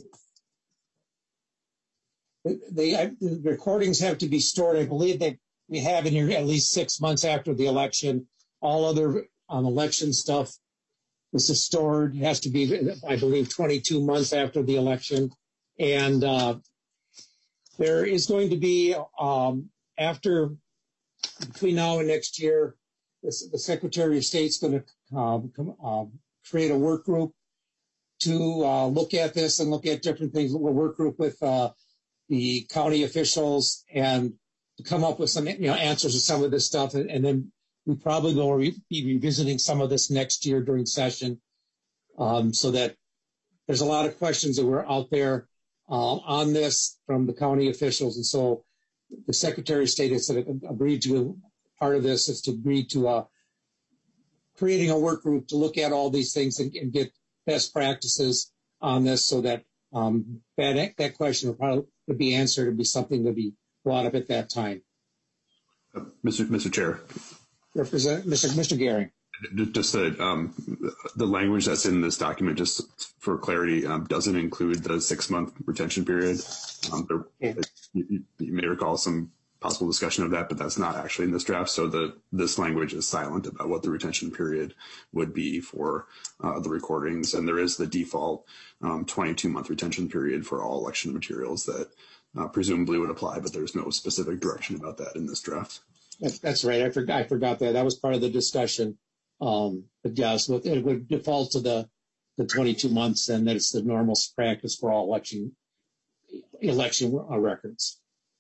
Speaker 1: the, the recordings have to be stored. I believe that we have in here at least six months after the election. All other um, election stuff, this is stored. It has to be, I believe, twenty-two months after the election. And uh, there is going to be, um, after, between now and next year, this, the Secretary of State's going to um, uh, create a work group to uh, look at this and look at different things. We'll work group with uh, the county officials and to come up with some, you know, answers to some of this stuff. And, and then we probably will re- be revisiting some of this next year during session, um, so that there's a lot of questions that were out there uh, on this from the county officials. And so the Secretary of State has agreed to, part of this is to agree to uh, creating a work group to look at all these things and, and get best practices on this, so that um, that, that question will probably would be answered and be something to be brought up at that time.
Speaker 10: Uh, Mister Mister Chair.
Speaker 1: Represent Mister Mister Gehring.
Speaker 10: Just that um, the language that's in this document, just for clarity, um, doesn't include the six-month retention period. Um, there, okay. you, you may recall some possible discussion of that, but that's not actually in this draft. So the this language is silent about what the retention period would be for uh, the recordings, and there is the default um, twenty-two month retention period for all election materials that uh, presumably would apply, but there's no specific direction about that in this draft.
Speaker 1: That's, that's right. I forgot. I forgot that. That was part of the discussion. Um, but yes, it would default to the, the twenty-two months, and that it's the normal practice for all election election records.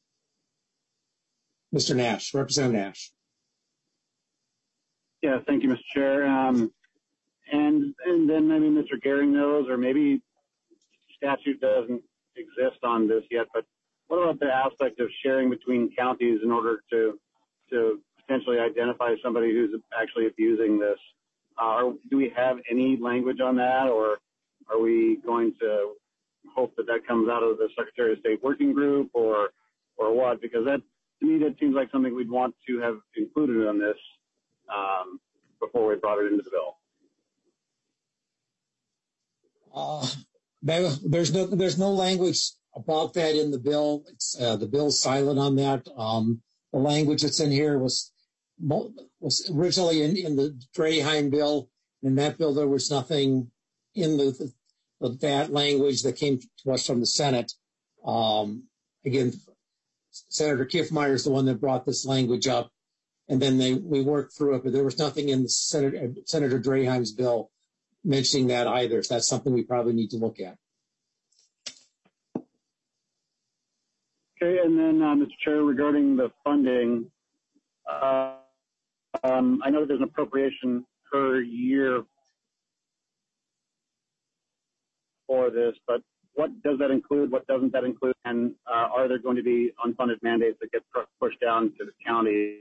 Speaker 1: Mister Nash, Representative Nash.
Speaker 4: Yeah, thank you, Mister Chair. Um, and and then maybe Mister Gehring knows, or maybe statute doesn't exist on this yet, but what about the aspect of sharing between counties in order to to potentially identify somebody who's actually abusing this? Uh, or do we have any language on that, or are we going to hope that that comes out of the Secretary of State working group, or or what? Because that, to me, that seems like something we'd want to have included on this um, before we brought it into the bill.
Speaker 1: Uh, there's no there's no language about that in the bill. It's, uh, the bill's silent on that. Um, the language that's in here was was originally in, in the Draheim bill. In that bill, there was nothing in the, the that language that came to us from the Senate. Um, again, Senator Kiffmeyer is the one that brought this language up, and then they we worked through it, but there was nothing in the Senator, Senator Draheim's bill mentioning that either. So that's something we probably need to look at.
Speaker 4: Okay, and then, uh, Mister Chair, regarding the funding, uh, um, I know that there's an appropriation per year for this, but what does that include? What doesn't that include? And uh, are there going to be unfunded mandates that get pushed down to the county?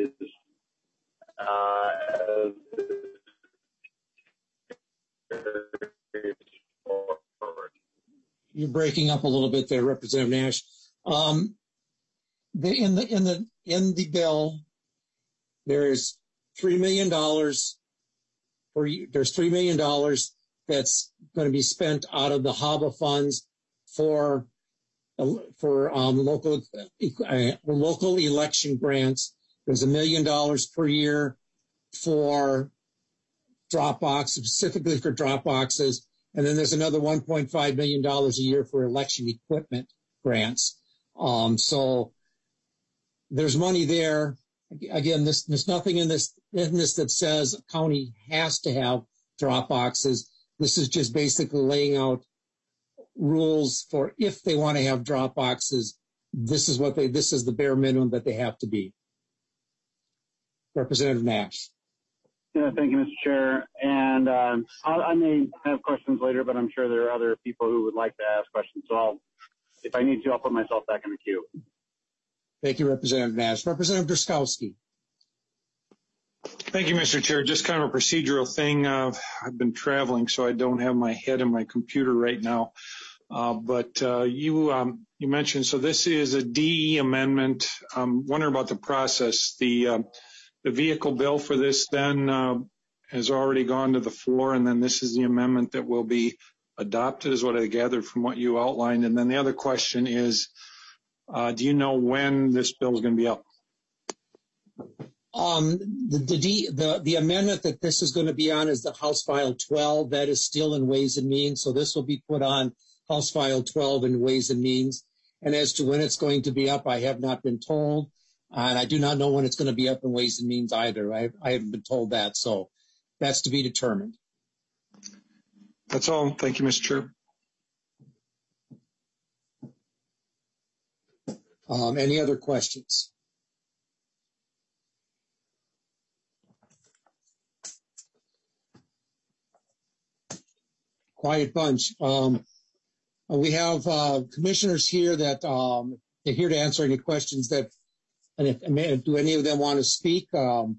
Speaker 4: Uh,
Speaker 1: You're breaking up a little bit there, Representative Nash. Um, the, in the in the in the bill, there's three million dollars for there's three million dollars that's going to be spent out of the H A B A funds for for um, local uh, local election grants. There's a million dollars per year for Dropbox, specifically for Dropboxes. And then there's another one point five million dollars a year for election equipment grants. Um, so there's money there. Again, this, there's nothing in this, in this that says a county has to have Dropboxes. This is just basically laying out rules for if they want to have Dropboxes. This is what they, this is the bare minimum that they have to be. Representative Nash.
Speaker 4: Yeah, thank you, Mister Chair. And uh, I may have questions later, but I'm sure there are other people who would like to ask questions. So I'll, if I need to, I'll put myself back in the queue.
Speaker 1: Thank you, Representative Nash. Representative Drazkowski.
Speaker 5: Thank you, Mister Chair. Just kind of a procedural thing. Uh, I've been traveling, so I don't have my head in my computer right now. Uh, but uh, you um, you mentioned, so this is a D E amendment. I'm wondering about the process. The uh, The vehicle bill for this then uh, has already gone to the floor, and then this is the amendment that will be adopted, is what I gathered from what you outlined. And then the other question is, uh, do you know when this bill is going to be up?
Speaker 1: Um, the, the, the, the amendment that this is going to be on is the House File twelve. That is still in Ways and Means. So this will be put on House File twelve in Ways and Means. And as to when it's going to be up, I have not been told. And I do not know when it's going to be up in Ways and Means either. I, I haven't been told that. So that's to be determined.
Speaker 5: That's all. Thank you, Mister Chair.
Speaker 1: Um, any other questions? Quiet bunch. Um, we have uh, commissioners here that um, they're here to answer any questions that, and if, do any of them want to speak? Um,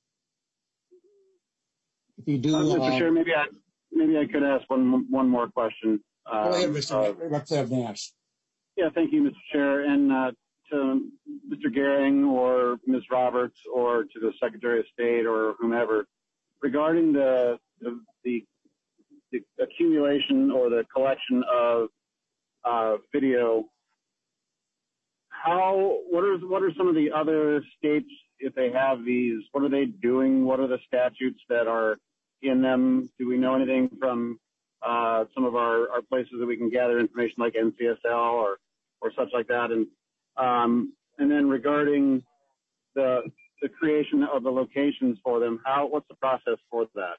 Speaker 1: if you do,
Speaker 4: uh, Mister
Speaker 1: um,
Speaker 4: Chair, maybe I maybe I could ask one one more question. Um,
Speaker 1: go ahead, Mister Uh, Representative Nash.
Speaker 4: Yeah, thank you, Mister Chair, and uh, to Mister Gehring or Miz Roberts or to the Secretary of State or whomever regarding the the, the, the accumulation or the collection of uh, video. How, what are, what are some of the other states, if they have these, what are they doing? What are the statutes that are in them? Do we know anything from uh, some of our, our places that we can gather information like N C S L or, or such like that? And, um, and then regarding the, the creation of the locations for them, how, what's the process for that?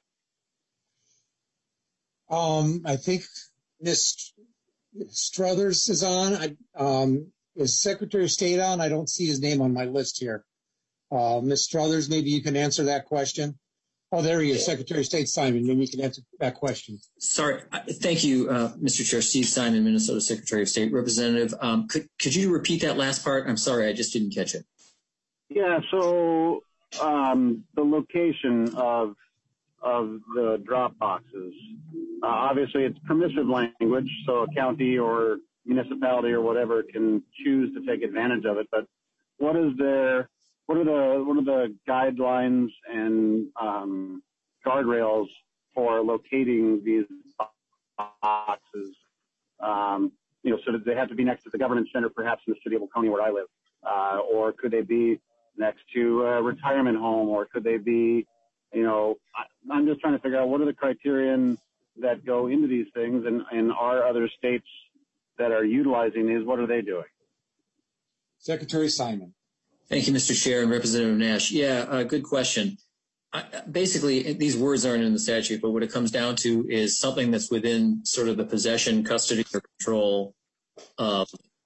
Speaker 1: Um, I think Miz Struthers is on. I, um, Is Secretary of State on? I don't see his name on my list here. Uh, Miz Struthers, maybe you can answer that question. Oh, there he is, Secretary of State Simon. Maybe you can answer that question.
Speaker 11: Sorry. Thank you, uh, Mister Chair. Steve Simon, Minnesota Secretary of State. Representative, um, could, could you repeat that last part? I'm sorry, I just didn't catch it.
Speaker 4: Yeah, so um, the location of of the drop boxes. Uh, obviously, it's permissive language, so a county or municipality or whatever can choose to take advantage of it. But what is their, what are the, what are the guidelines and um, guardrails for locating these boxes? Um, you know, so that they have to be next to the governance center, perhaps in the city of Oconee where I live, uh, or could they be next to a retirement home, or could they be, you know, I, I'm just trying to figure out what are the criterion that go into these things, and, and are other states that are utilizing these, what are they doing?
Speaker 1: Secretary Simon.
Speaker 11: Thank you, Mister Chair and Representative Nash. Yeah, uh, good question. I, basically, these words aren't in the statute, but what it comes down to is something that's within sort of the possession, custody, or control of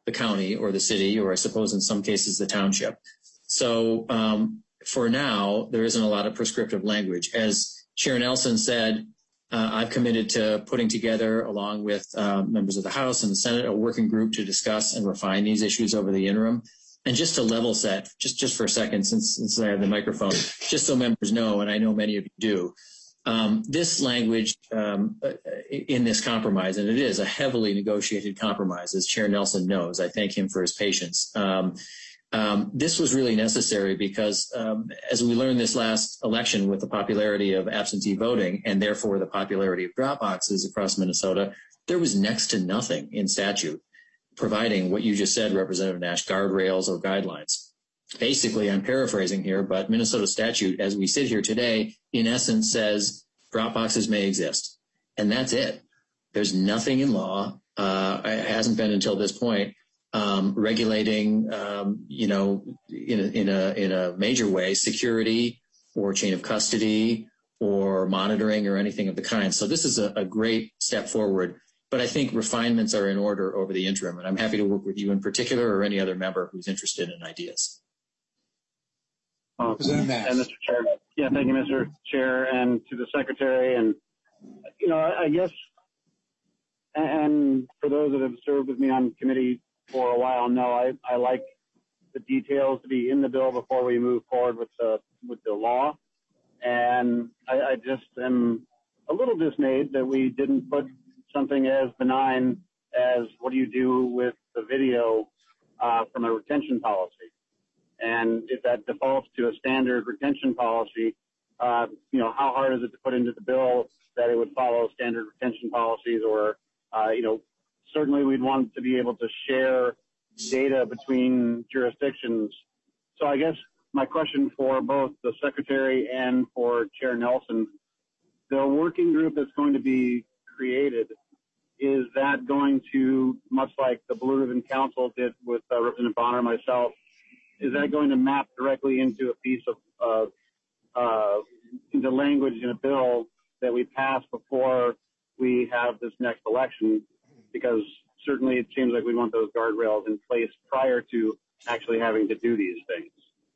Speaker 11: the county or the city, or I suppose in some cases the township. So um, for now, there isn't a lot of prescriptive language. As Chair Nelson said, uh, I've committed to putting together, along with uh, members of the House and the Senate, a working group to discuss and refine these issues over the interim. And just to level set, just, just for a second, since, since I have the microphone, just so members know, and I know many of you do, um, this language um, in this compromise, and it is a heavily negotiated compromise, as Chair Nelson knows. I thank him for his patience. Um, um, this was really necessary because um, as we learned this last election with the popularity of absentee voting and therefore the popularity of drop boxes across Minnesota, there was next to nothing in statute providing what you just said, Representative Nash, guardrails or guidelines. Basically, I'm paraphrasing here, but Minnesota statute, as we sit here today, in essence says drop boxes may exist. And that's it. There's nothing in law, uh, it hasn't been until this point, um, regulating, um, you know, in a, in a, in a major way, security or chain of custody or monitoring or anything of the kind. So this is a, a great step forward. But I think refinements are in order over the interim, and I'm happy to work with you in particular or any other member who's interested in ideas.
Speaker 4: Um, and Mister Chair, yeah, thank you, Mister Chair, and to the Secretary. And, you know, I guess, and for those that have served with me on committee for a while know, I, I like the details to be in the bill before we move forward with the, with the law. And I, I just am a little dismayed that we didn't put something as benign as what do you do with the video uh, from a retention policy. And if that defaults to a standard retention policy, uh, you know, how hard is it to put into the bill that it would follow standard retention policies? Or, uh, you know, certainly we'd want to be able to share data between jurisdictions. So I guess my question for both the Secretary and for Chair Nelson, the working group that's going to be created, is that going to, much like the Blue Ribbon Council did with uh, Representative Bonner and myself, is that going to map directly into a piece of uh, uh, into language in a bill that we pass before we have this next election? Because certainly it seems like we want those guardrails in place prior to actually having to do these things.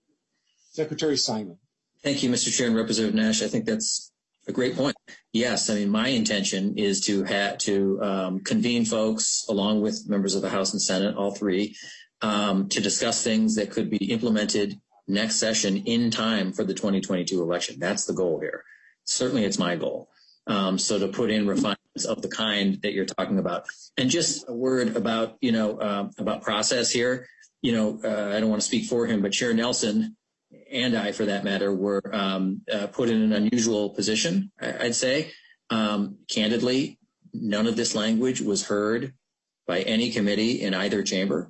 Speaker 1: Secretary Simon.
Speaker 11: Thank you, Mister Chair and Representative Nash. I think that's a great point. Yes, I mean, my intention is to have to um, convene folks along with members of the House and Senate, all three, um, to discuss things that could be implemented next session in time for the twenty twenty-two election. That's the goal here. Certainly, it's my goal. Um, so to put in refinements of the kind that you're talking about, and just a word about you know uh, about process here. You know, uh, I don't want to speak for him, but Chair Nelson and I, for that matter, were um, uh, put in an unusual position, I'd say. Um, candidly, none of this language was heard by any committee in either chamber,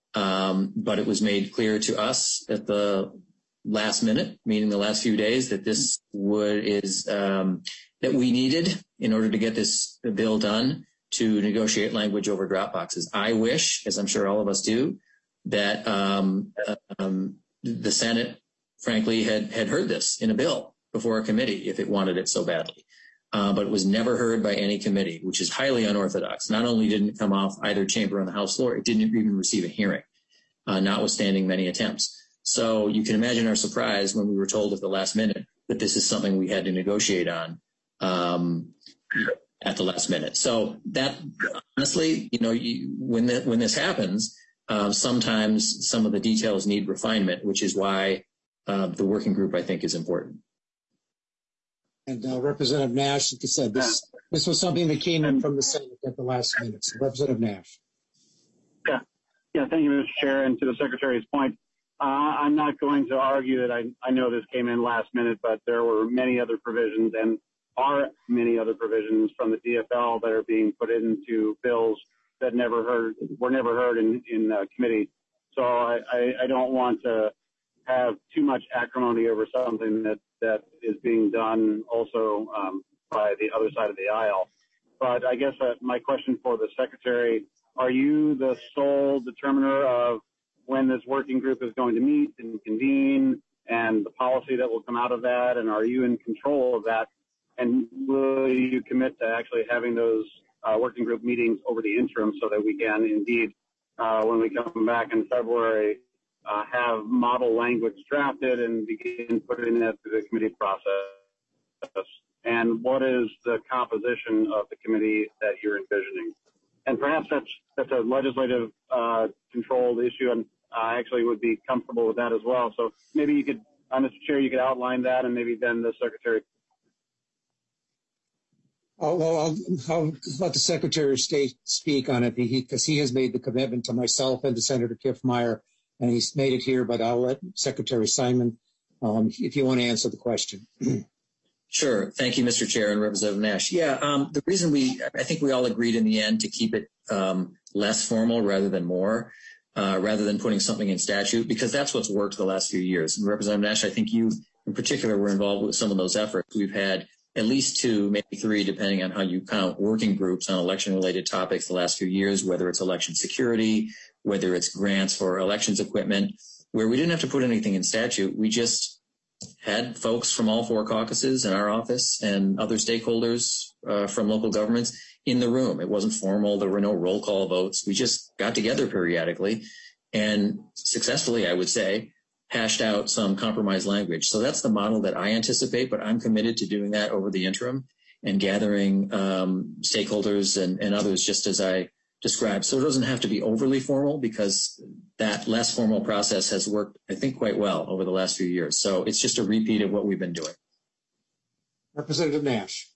Speaker 11: um, but it was made clear to us at the last minute, meaning the last few days, that this would is um, that we needed in order to get this bill done to negotiate language over drop boxes. I wish, as I'm sure all of us do, that um, um, the Senate frankly, had, had heard this in a bill before a committee if it wanted it so badly. Uh, but it was never heard by any committee, which is highly unorthodox. Not only didn't it come off either chamber on the House floor, it didn't even receive a hearing, uh, notwithstanding many attempts. So you can imagine our surprise when we were told at the last minute that this is something we had to negotiate on um, at the last minute. So that, honestly, you know, you, when, the, when this happens, uh, sometimes some of the details need refinement, which is why Uh, the working group, I think, is important.
Speaker 1: And uh, Representative Nash, like I said, this this was something that came in from the Senate at the last minute. So Representative Nash.
Speaker 4: Yeah, yeah. Thank you, Mister Chair, and to the Secretary's point, uh, I'm not going to argue that I I know this came in last minute, but there were many other provisions and are many other provisions from the D F L that are being put into bills that never heard were never heard in in uh, committee. So I, I I don't want to have too much acrimony over something that, that is being done also um, by the other side of the aisle. But I guess uh, my question for the Secretary, are you the sole determiner of when this working group is going to meet and convene and the policy that will come out of that? And are you in control of that? And will you commit to actually having those uh, working group meetings over the interim so that we can indeed uh, when we come back in February, uh, have model language drafted and begin putting that through the committee process? And what is the composition of the committee that you're envisioning? And perhaps that's that's a legislative uh, controlled issue, and I actually would be comfortable with that as well. So maybe you could, uh, Mister Chair, you could outline that, and maybe then the Secretary.
Speaker 1: Oh, well, I'll, I'll let the Secretary of State speak on it because he, he has made the commitment to myself and to Senator Kiffmeyer, and he's made it here, but I'll let Secretary Simon, um, if you want to answer the question.
Speaker 11: Sure. Thank you, Mister Chair and Representative Nash. Yeah, um, the reason we, I think we all agreed in the end to keep it um, less formal rather than more, uh, rather than putting something in statute, because that's what's worked the last few years. And Representative Nash, I think you in particular were involved with some of those efforts. We've had at least two, maybe three, depending on how you count, working groups on election-related topics the last few years, whether it's election security, whether it's grants for elections equipment, where we didn't have to put anything in statute. We just had folks from all four caucuses in our office and other stakeholders uh, from local governments in the room. It wasn't formal. There were no roll call votes. We just got together periodically and successfully, I would say, hashed out some compromise language. So that's the model that I anticipate, but I'm committed to doing that over the interim and gathering um, stakeholders and, and others just as I described. So it doesn't have to be overly formal because that less formal process has worked, I think, quite well over the last few years. So it's just a repeat of what we've been doing.
Speaker 1: Representative Nash.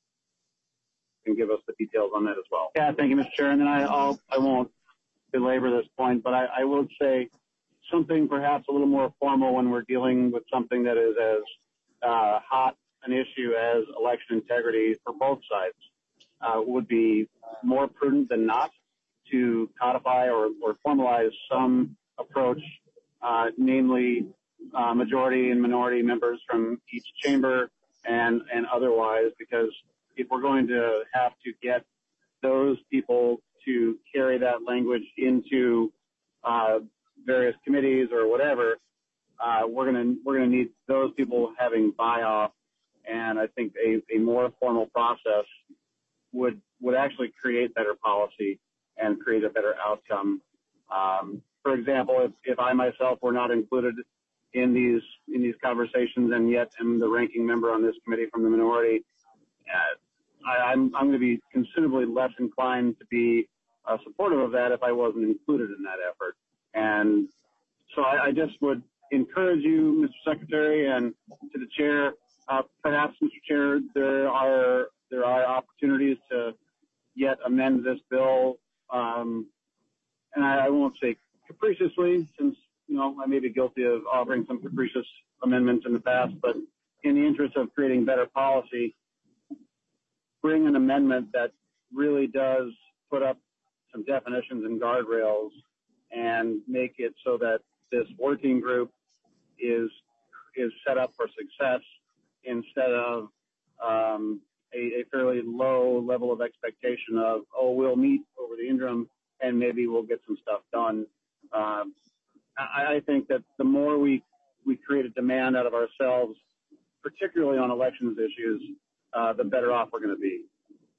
Speaker 4: Can give us the details on that as well. Yeah, thank you, Mister Chair. And then I, I'll, I won't belabor this point, but I, I will say something perhaps a little more formal when we're dealing with something that is as uh, hot an issue as election integrity for both sides. Uh, would be more prudent than not to codify or, or formalize some approach, uh, namely uh, majority and minority members from each chamber and, and otherwise, because if we're going to have to get those people to carry that language into uh, various committees or whatever, uh, we're going to we're going to need those people having buy-off, and I think a, a more formal process would would actually create better policy and create a better outcome. Um, for example, if, if I myself were not included in these in these conversations and yet am the ranking member on this committee from the minority, uh, I, I'm I'm going to be considerably less inclined to be uh, supportive of that if I wasn't included in that effort. And so I, I just would encourage you, Mister Secretary, and to the chair, uh, perhaps, Mister Chair, there are There are opportunities to yet amend this bill, um, and I, I won't say capriciously, since you know I may be guilty of offering some capricious amendments in the past. But in the interest of creating better policy, bring an amendment that really does put up some definitions and guardrails, and make it so that this working group is is set up for success instead of um, A, a fairly low level of expectation of, oh, we'll meet over the interim and maybe we'll get some stuff done. Um, I, I think that the more we, we create a demand out of ourselves, particularly on elections issues, uh, the better off we're going to be.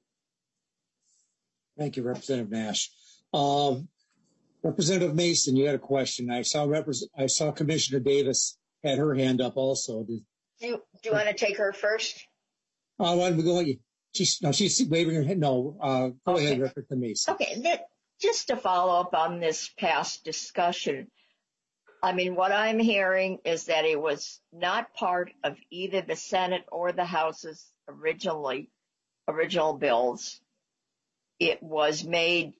Speaker 1: Thank you, Representative Nash. Um, Representative Mason, you had a question. I saw Repres- I saw Commissioner Davis had her hand up also.
Speaker 7: Do you, do you want to take her first?
Speaker 1: Uh, why don't we go? She's, no, she's waving her head. No, uh, go
Speaker 7: okay.
Speaker 1: ahead, Representative Mason.
Speaker 7: Okay, that, just to follow up on this past discussion, I mean, what I'm hearing is that it was not part of either the Senate or the House's originally original bills. It was made.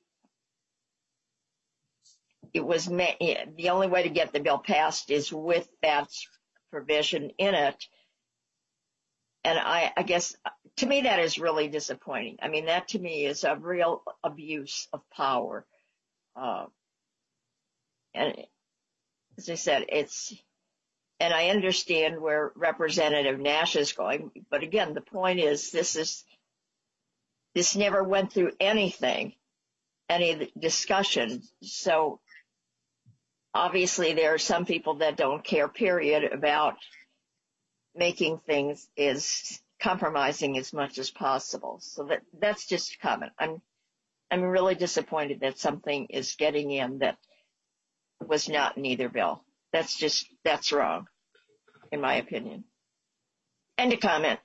Speaker 7: It was made. The only way to get the bill passed is with that provision in it. And I, I guess, to me, that is really disappointing. I mean, that to me is a real abuse of power. Uh, and as I said, it's, and I understand where Representative Nash is going. But again, the point is, this is, this never went through anything, any discussion. So obviously there are some people that don't care, period, about making things is compromising as much as possible. So that that's just a comment. I'm I'm really disappointed that something is getting in that was not in either bill. That's just, that's wrong, in my opinion. End of comment.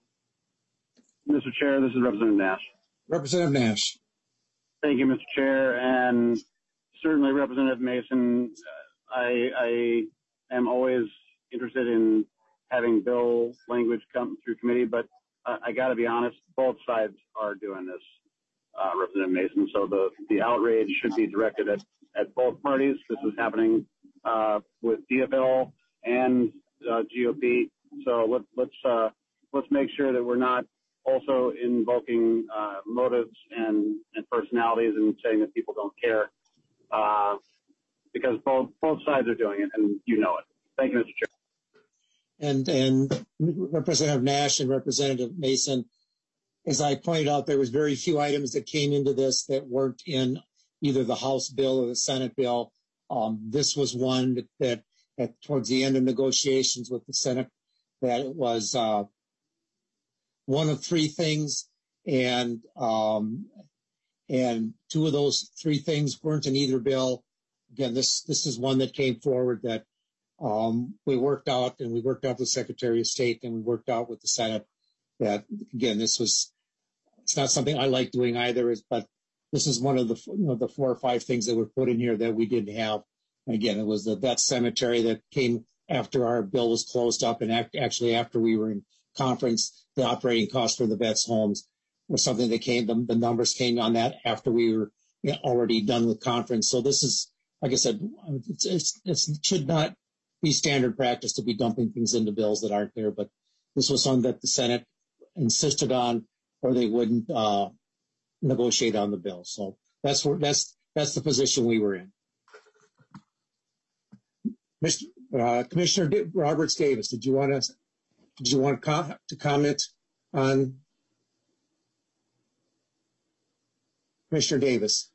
Speaker 4: Mister Chair, this is Representative Nash.
Speaker 1: Representative Nash.
Speaker 4: Thank you, Mister Chair, and certainly Representative Mason. Uh, I, I am always interested in having bill language come through committee, but uh, I got to be honest, both sides are doing this, uh, Representative Mason. So the, the outrage should be directed at, at both parties. This is happening uh, with D F L and uh, G O P. So let, let's uh, let's make sure that we're not also invoking uh, motives and, and personalities and saying that people don't care, uh, because both both sides are doing it, and you know it. Thank you, Mister Chair.
Speaker 1: And and Representative Nash and Representative Mason, as I pointed out, there was very few items that came into this that weren't in either the House bill or the Senate bill. Um, this was one that, that at towards the end of negotiations with the Senate, that it was uh, one of three things, and um, and two of those three things weren't in either bill. Again, this this is one that came forward that um, we worked out, and we worked out with the Secretary of State, and we worked out with the Senate. That again, this was it's not something I like doing either, is but this is one of the you know the four or five things that were put in here that we didn't have. And again, it was the vet cemetery that came after our bill was closed up, and act, actually after we were in conference, the operating costs for the vets' homes was something that came. The, the numbers came on that after we were you know, already done with conference. So this is, like I said, it's, it's, it's, it should not be standard practice to be dumping things into bills that aren't there. But this was something that the Senate insisted on, or they wouldn't uh, negotiate on the bill. So that's where that's that's the position we were in. Mister Uh, Commissioner D- Roberts Davis, did you want to did you want to, com- to comment on Commissioner Davis?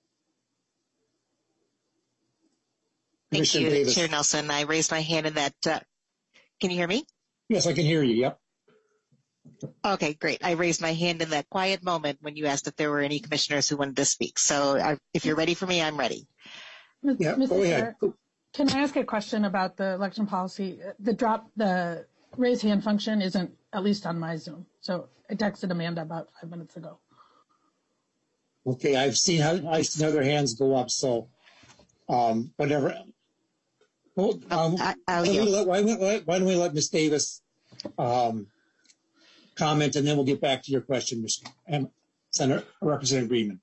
Speaker 12: Thank
Speaker 1: Commissioner
Speaker 12: you,
Speaker 1: Davis.
Speaker 12: Chair Nelson. I raised my hand in that. Uh, can you hear me?
Speaker 1: Yes, I can hear you. Yep.
Speaker 12: Okay, great. I raised my hand in that quiet moment when you asked if there were any commissioners who wanted to speak. So I, if you're ready for me, I'm ready.
Speaker 1: Yeah,
Speaker 13: Mister
Speaker 1: go ahead.
Speaker 13: Chair, can I ask a question about the election policy? The drop, the raise hand function isn't at least on my Zoom. So I texted Amanda about five minutes ago.
Speaker 1: Okay, I've seen I've seen other hands go up. So, um, whatever. Well, um,
Speaker 12: I, I'll
Speaker 1: why, don't
Speaker 12: yield.
Speaker 1: we let, why, why, why don't we let Miz Davis um, comment, and then we'll get back to your question, Mister And Senator Representative Greenman.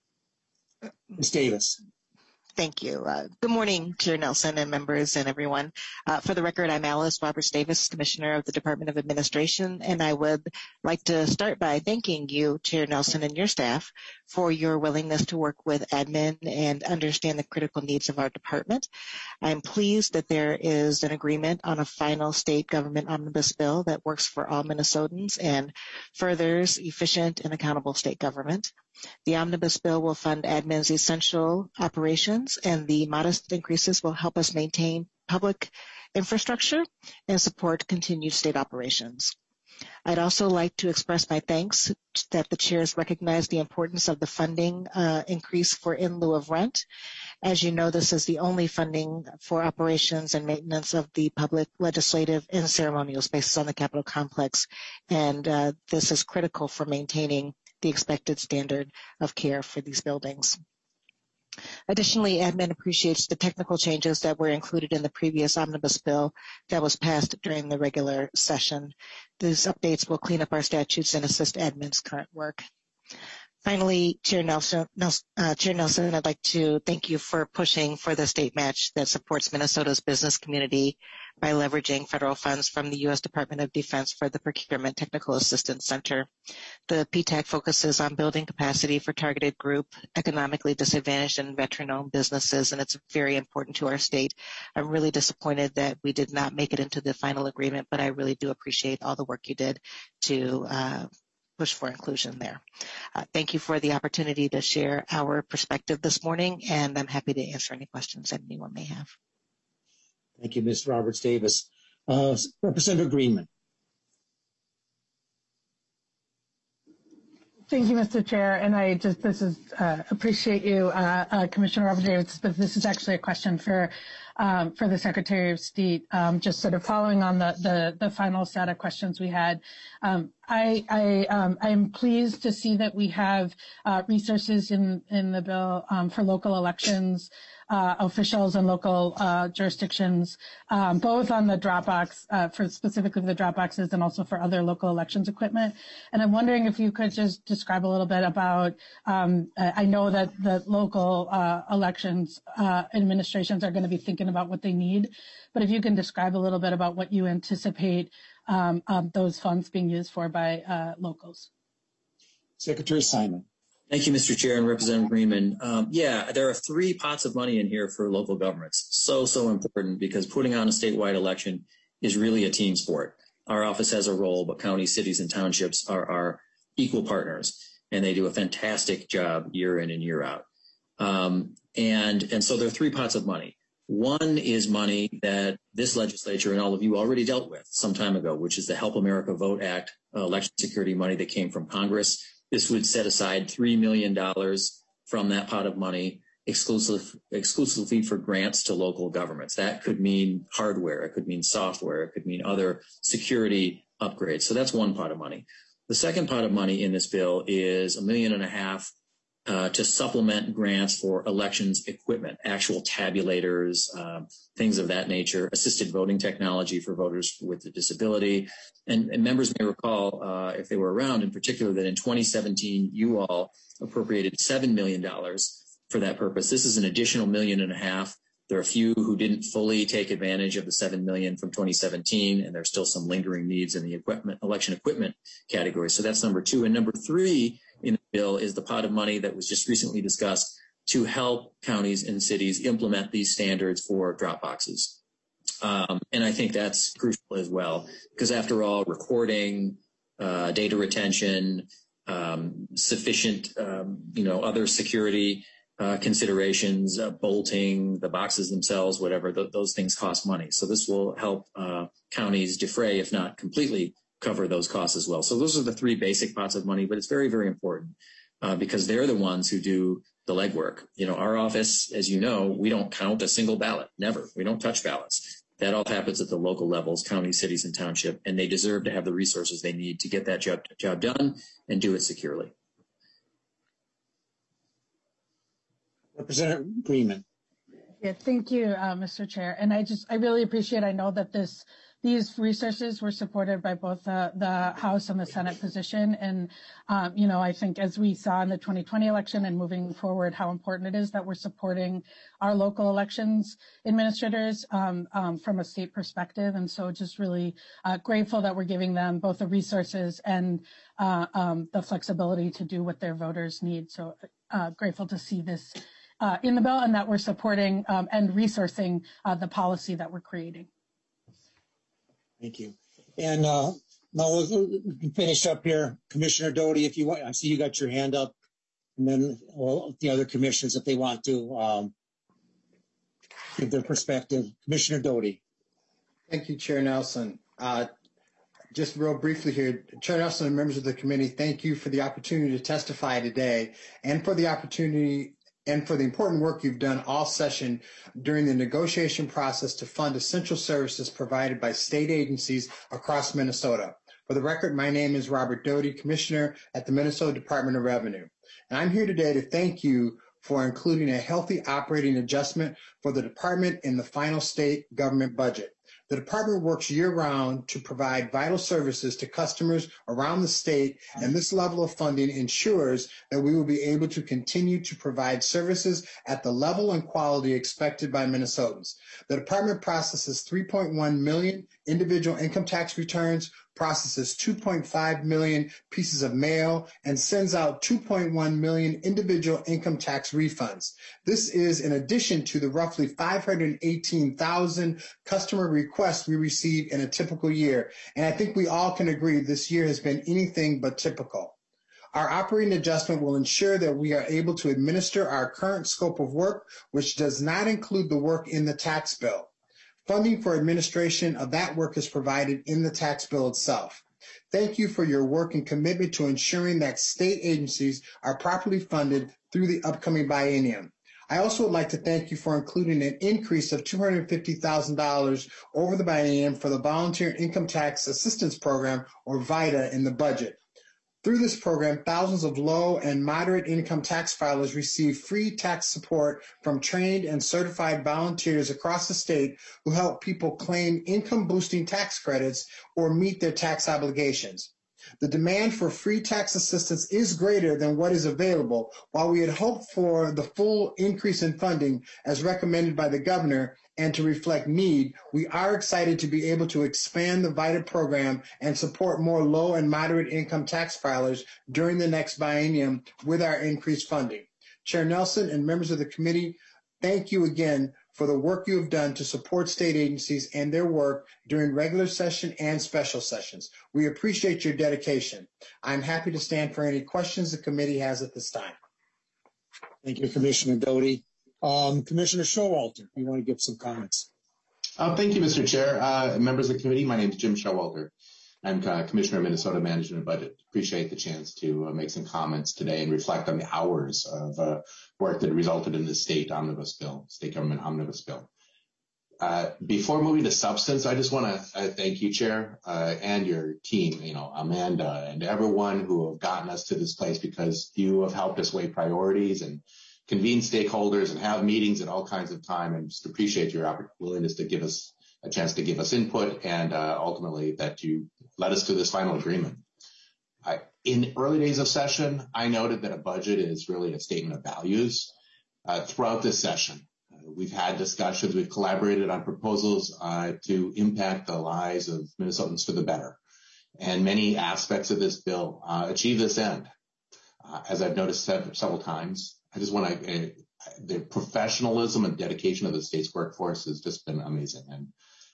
Speaker 1: Miz Davis.
Speaker 12: Thank you. Uh, good morning, Chair Nelson and members and everyone. Uh, for the record, I'm Alice Roberts Davis, Commissioner of the Department of Administration, and I would like to start by thanking you, Chair Nelson, and your staff for your willingness to work with admin and understand the critical needs of our department. I'm pleased that there is an agreement on a final state government omnibus bill that works for all Minnesotans and furthers efficient and accountable state government. The omnibus bill will fund admin's essential operations, and the modest increases will help us maintain public infrastructure and support continued state operations. I'd also like to express my thanks that the chairs recognize the importance of the funding uh, increase for in lieu of rent. As you know, this is the only funding for operations and maintenance of the public, legislative, and ceremonial spaces on the Capitol complex, and uh, this is critical for maintaining the expected standard of care for these buildings. Additionally, admin appreciates the technical changes that were included in the previous omnibus bill that was passed during the regular session. These updates will clean up our statutes and assist admin's current work. Finally, Chair Nelson, uh, Chair Nelson, I'd like to thank you for pushing for the state match that supports Minnesota's business community by leveraging federal funds from the U S Department of Defense for the Procurement Technical Assistance Center. The P TAC focuses on building capacity for targeted group, economically disadvantaged and veteran-owned businesses, and it's very important to our state. I'm really disappointed that we did not make it into the final agreement, but I really do appreciate all the work you did to uh, push for inclusion there. Uh, thank you for the opportunity to share our perspective this morning, and I'm happy to answer any questions that anyone may have.
Speaker 1: Thank you, Miz Roberts Davis. Uh, Representative Greenman.
Speaker 13: Thank you, Mister Chair. And I just, this is, uh, appreciate you, uh, uh, Commissioner Robert Davis, but this is actually a question for, um, for the Secretary of State, um, just sort of following on the, the, the final set of questions we had. Um, I, I, um, I'm pleased to see that we have, uh, resources in, in the bill, um, for local elections, uh, officials and local, uh, jurisdictions, um, both on the Dropbox, uh, for specifically the Dropboxes and also for other local elections equipment. And I'm wondering if you could just describe a little bit about, um, I know that the local, uh, elections, uh, administrations are going to be thinking about what they need, but if you can describe a little bit about what you anticipate, um, um, those funds being used for by, uh, locals.
Speaker 1: Secretary Simon.
Speaker 11: Thank you, Mister Chair and Representative Greenman. Um, yeah, there are three pots of money in here for local governments. So, so important because putting on a statewide election is really a team sport. Our office has a role, but counties, cities, and townships are our equal partners, and they do a fantastic job year in and year out. Um, and, and so there are three pots of money. One is money that this legislature and all of you already dealt with some time ago, which is the Help America Vote Act uh, election security money that came from Congress. This would set aside three million dollars from that pot of money exclusive, exclusively for grants to local governments. That could mean hardware. It could mean software. It could mean other security upgrades. So that's one pot of money. The second pot of money in this bill is a million and a half uh, to supplement grants for elections equipment, actual tabulators, uh, things of that nature, assisted voting technology for voters with a disability. And, and members may recall, uh, if they were around in particular, that in twenty seventeen, you all appropriated seven million dollars for that purpose. This is an additional million and a half. There are a few who didn't fully take advantage of the seven million dollars from twenty seventeen, and there's still some lingering needs in the equipment, election equipment category. So that's number two. And number three in the bill is the pot of money that was just recently discussed to help counties and cities implement these standards for drop boxes. Um, and I think that's crucial as well, because after all, recording, uh, data retention, um, sufficient, um, you know, other security uh, considerations, uh, bolting, the boxes themselves, whatever, th- those things cost money. So this will help uh, counties defray, if not completely cover those costs as well. So those are the three basic pots of money, but it's very, very important uh, because they're the ones who do the legwork. You know, our office, as you know, we don't count a single ballot, never. We don't touch ballots. That all happens at the local levels, county, cities, and township, and they deserve to have the resources they need to get that job, job done and do it securely.
Speaker 1: Representative Greenman.
Speaker 13: Yeah, thank you, uh, Mister Chair. And I just, I really appreciate, I know that this, these resources were supported by both uh, the House and the Senate position. And, um, you know, I think as we saw in the twenty twenty election and moving forward, how important it is that we're supporting our local elections administrators um, um, from a state perspective. And so just really uh, grateful that we're giving them both the resources and uh, um, the flexibility to do what their voters need. So uh, grateful to see this uh, in the bill and that we're supporting um, and resourcing uh, the policy that we're creating.
Speaker 1: Thank you. And uh, now we can finish up here. Commissioner Doty, if you want, I see you got your hand up. And then all the other commissioners, if they want to um, give their perspective. Commissioner Doty.
Speaker 14: Thank you, Chair Nelson. Uh, just real briefly here, Chair Nelson and members of the committee, thank you for the opportunity to testify today and for the opportunity and for the important work you've done all session during the negotiation process to fund essential services provided by state agencies across Minnesota. For the record, my name is Robert Doty, Commissioner at the Minnesota Department of Revenue. And I'm here today to thank you for including a healthy operating adjustment for the department in the final state government budget. The department works year-round to provide vital services to customers around the state, and this level of funding ensures that we will be able to continue to provide services at the level and quality expected by Minnesotans. The department processes three point one million individual income tax returns, processes two point five million pieces of mail, and sends out two point one million individual income tax refunds. This is in addition to the roughly five hundred eighteen thousand customer requests we receive in a typical year. And I think we all can agree this year has been anything but typical. Our operating adjustment will ensure that we are able to administer our current scope of work, which does not include the work in the tax bill. Funding for administration of that work is provided in the tax bill itself. Thank you for your work and commitment to ensuring that state agencies are properly funded through the upcoming biennium. I also would like to thank you for including an increase of two hundred fifty thousand dollars over the biennium for the Volunteer Income Tax Assistance Program, or VITA, in the budget. Through this program, thousands of low and moderate income tax filers receive free tax support from trained and certified volunteers across the state who help people claim income-boosting tax credits or meet their tax obligations. The demand for free tax assistance is greater than what is available. While we had hoped for the full increase in funding as recommended by the governor and to reflect need, we are excited to be able to expand the VITA program and support more low and moderate income tax filers during the next biennium with our increased funding. Chair Nelson and members of the committee, thank you again for the work you have done to support state agencies and their work during regular session and special sessions. We appreciate your dedication. I'm happy to stand for any questions the committee has at this time.
Speaker 1: Thank you, Commissioner Doty. Um, Commissioner Showalter, you want to give some comments?
Speaker 15: Uh, thank you, Mister Chair. Uh, members of the committee, my name is Jim Showalter. I'm uh, Commissioner of Minnesota Management and Budget. Appreciate the chance to uh, make some comments today and reflect on the hours of uh, work that resulted in the state omnibus bill, state government omnibus bill. Uh, before moving to substance, I just want to uh, thank you, Chair, uh, and your team, you know, Amanda and everyone who have gotten us to this place, because you have helped us weigh priorities and convene stakeholders and have meetings at all kinds of time, and just appreciate your willingness to give us a chance to give us input, and uh, ultimately that you led us to this final agreement. I, in early days of session, I noted that a budget is really a statement of values. Uh, throughout this session, uh, we've had discussions, we've collaborated on proposals uh, to impact the lives of Minnesotans for the better. And many aspects of this bill uh, achieve this end. Uh, as I've noticed several, several times, I just want to, uh, the professionalism and dedication of the state's workforce has just been amazing. And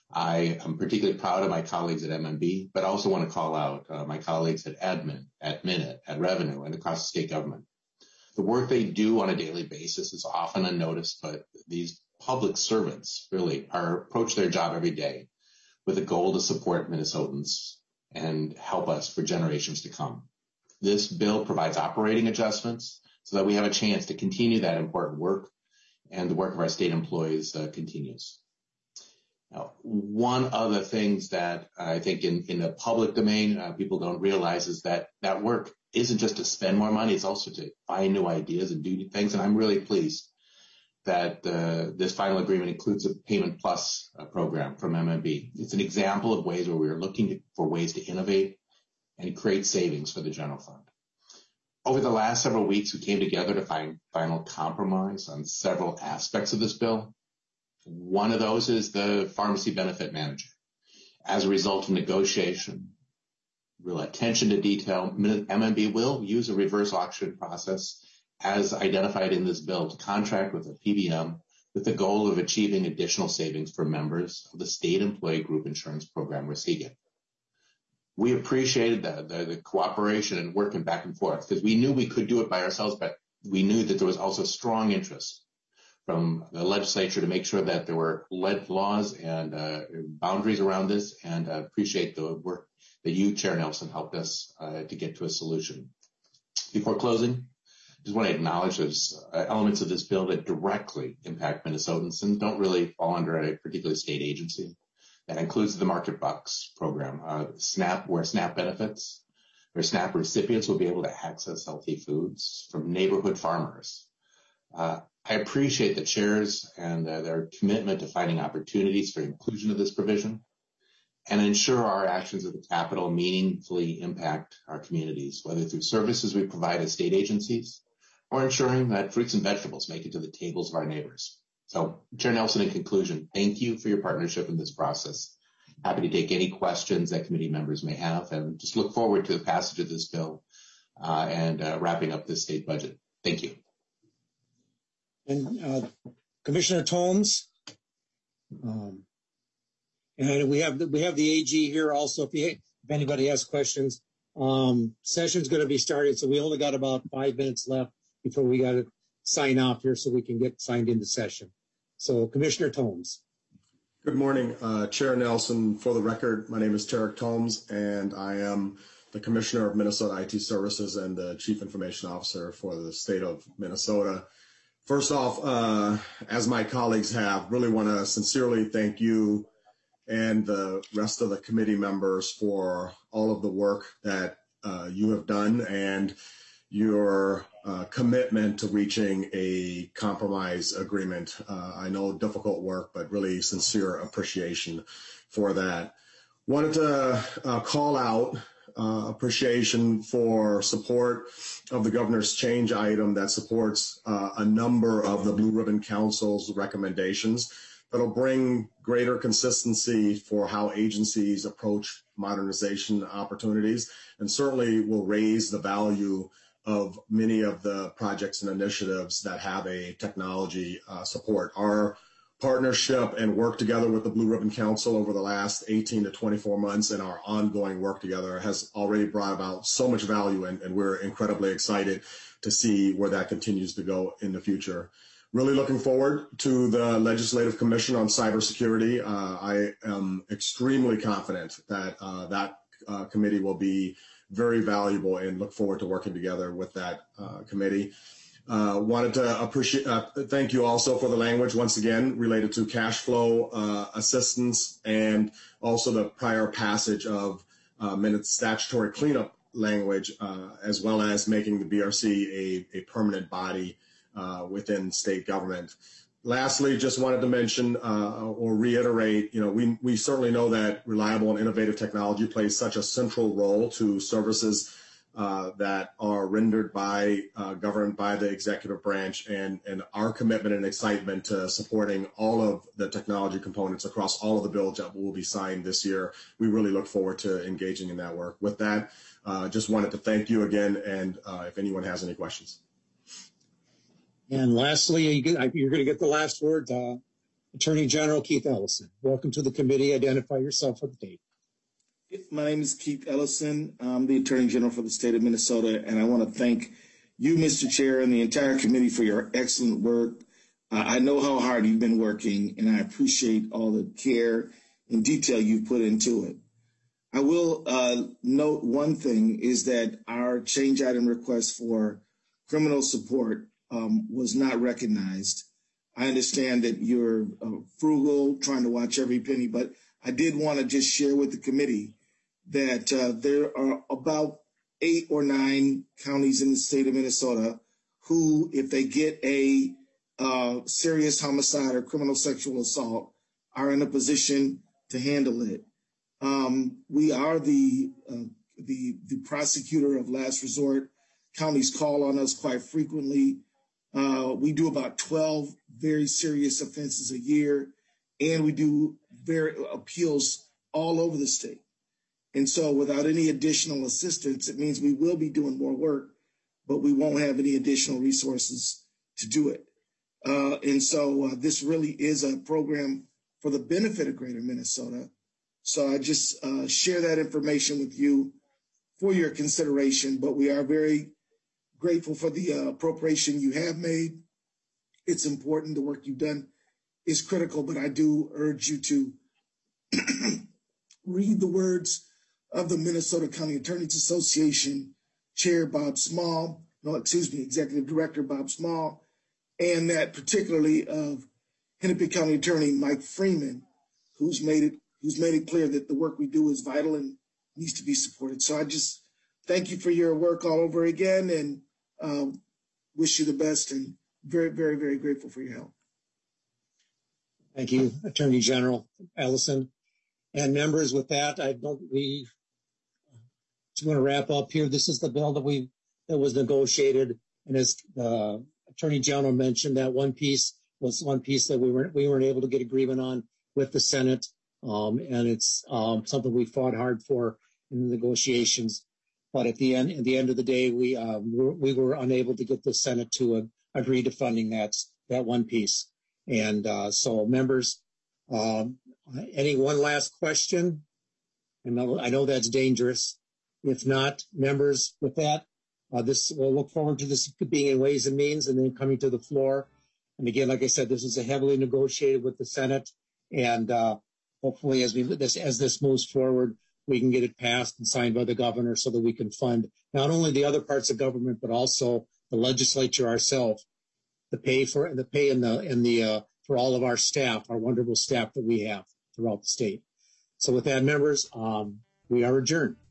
Speaker 15: I am particularly proud of my colleagues at M M B, but I also want to call out uh, my colleagues at admin, at Minute, at Revenue, and across the state government. The work they do on a daily basis is often unnoticed, but these public servants really are approach their job every day with a goal to support Minnesotans and help us for generations to come. This bill provides operating adjustments so that we have a chance to continue that important work, and the work of our state employees uh, continues. Now, one of the things that I think in, in the public domain uh, people don't realize is that that work isn't just to spend more money, it's also to find new ideas and do new things. And I'm really pleased that uh, this final agreement includes a Payment Plus uh, program from M M B. It's an example of ways where we're looking to, for ways to innovate and create savings for the general fund. Over the last several weeks, we came together to find final compromise on several aspects of this bill. One of those is the pharmacy benefit manager. As a result of negotiation, real attention to detail, M M B will use a reverse auction process as identified in this bill to contract with a P B M with the goal of achieving additional savings for members of the State Employee Group Insurance Program, or SEGIP. We appreciated the, the, the cooperation and working back and forth, because we knew we could do it by ourselves, but we knew that there was also strong interest from the legislature to make sure that there were lead laws and uh, boundaries around this, and uh, appreciate the work that you, Chair Nelson, helped us uh, to get to a solution. Before closing, I just want to acknowledge there's uh, elements of this bill that directly impact Minnesotans and don't really fall under a particular state agency. That includes the Market Bucks program, uh, SNAP, where SNAP benefits, where SNAP recipients will be able to access healthy foods from neighborhood farmers. Uh, I appreciate the chairs and uh, their commitment to finding opportunities for inclusion of this provision and ensure our actions at the Capitol meaningfully impact our communities, whether through services we provide as state agencies or ensuring that fruits and vegetables make it to the tables of our neighbors. So, Chair Nelson, in conclusion, thank you for your partnership in this process. Happy to take any questions that committee members may have, and just look forward to the passage of this bill uh, and uh, wrapping up this state budget. Thank you.
Speaker 1: And uh, Commissioner Tomes, um, and we have the, we have the A G here also. If, you, if anybody has questions, um, session's going to be started, so we only got about five minutes left before we got to sign off here, so we can get signed into session. So, Commissioner Tomes.
Speaker 16: Good morning, uh, Chair Nelson. For the record, my name is Tarek Tomes, and I am the Commissioner of Minnesota I T Services and the Chief Information Officer for the state of Minnesota. First off, uh, as my colleagues have, really want to sincerely thank you and the rest of the committee members for all of the work that uh, you have done and your uh, commitment to reaching a compromise agreement. Uh, I know difficult work, but really sincere appreciation for that. Wanted to uh, call out uh, appreciation for support of the governor's change item that supports uh, a number of the Blue Ribbon Council's recommendations that'll bring greater consistency for how agencies approach modernization opportunities, and certainly will raise the value of many of the projects and initiatives that have a technology uh, support. Our partnership and work together with the Blue Ribbon Council over the last eighteen to twenty-four months and our ongoing work together has already brought about so much value, and, and we're incredibly excited to see where that continues to go in the future. Really looking forward to the Legislative Commission on Cybersecurity. Uh, I am extremely confident that uh, that uh, committee will be very valuable and look forward to working together with that uh, committee. Uh, wanted to appreciate, uh, thank you also for the language once again related to cash flow uh, assistance and also the prior passage of uh, minutes statutory cleanup language, uh, as well as making the B R C a, a permanent body uh, within state government. Lastly, just wanted to mention uh, or reiterate, you know, we, we certainly know that reliable and innovative technology plays such a central role to services uh, that are rendered by, uh, governed by the executive branch, and, and our commitment and excitement to supporting all of the technology components across all of the bills that will be signed this year. We really look forward to engaging in that work. With that, uh, just wanted to thank you again, and uh, if anyone has any questions.
Speaker 1: And lastly, you're going to get the last word. Uh, Attorney General Keith Ellison, welcome to the committee. Identify yourself for the tape.
Speaker 17: My name is Keith Ellison. I'm the Attorney General for the state of Minnesota, and I want to thank you, Mister Chair, and the entire committee for your excellent work. Uh, I know how hard you've been working, and I appreciate all the care and detail you've put into it. I will uh, note one thing is that our change item request for criminal support Um, was not recognized. I understand that you're uh, frugal, trying to watch every penny, but I did want to just share with the committee that uh, there are about eight or nine counties in the state of Minnesota who, if they get a uh, serious homicide or criminal sexual assault, are in a position to handle it. Um, we are the, uh, the, the prosecutor of last resort. Counties call on us quite frequently. Uh, we do about twelve very serious offenses a year, and we do very appeals all over the state. And so without any additional assistance, it means we will be doing more work, but we won't have any additional resources to do it. Uh, and so uh, this really is a program for the benefit of Greater Minnesota. So I just uh, share that information with you for your consideration, but we are very grateful for the uh, appropriation you have made. It's important. The work you've done is critical, but I do urge you to read the words of the Minnesota County Attorneys Association Chair Bob Small, no, excuse me, Executive Director Bob Small, and that particularly of Hennepin County Attorney Mike Freeman, who's made it who's made it clear that the work we do is vital and needs to be supported. So I just thank you for your work all over again, and Um, wish you the best, and very, very, very grateful for your help.
Speaker 1: Thank you, Attorney General Ellison. And members, with that, I don't, we just want to wrap up here. This is the bill that we that was negotiated, and as the Attorney General mentioned, that one piece was one piece that we weren't we weren't able to get agreement on with the Senate, um, and it's um, something we fought hard for in the negotiations. But at the end, at the end of the day, we uh, were, we were unable to get the Senate to uh, agree to funding that that one piece. And uh, so, members, um, any one last question? And I know that's dangerous. If not, members, with that, uh, this we'll look forward to this being in Ways and Means and then coming to the floor. And again, like I said, this is a heavily negotiated with the Senate, And uh, hopefully as we this as this moves forward, we can get it passed and signed by the governor so that we can fund not only the other parts of government, but also the legislature ourselves, the pay for the pay in the in the uh, for all of our staff, our wonderful staff that we have throughout the state. So with that, members, um, we are adjourned.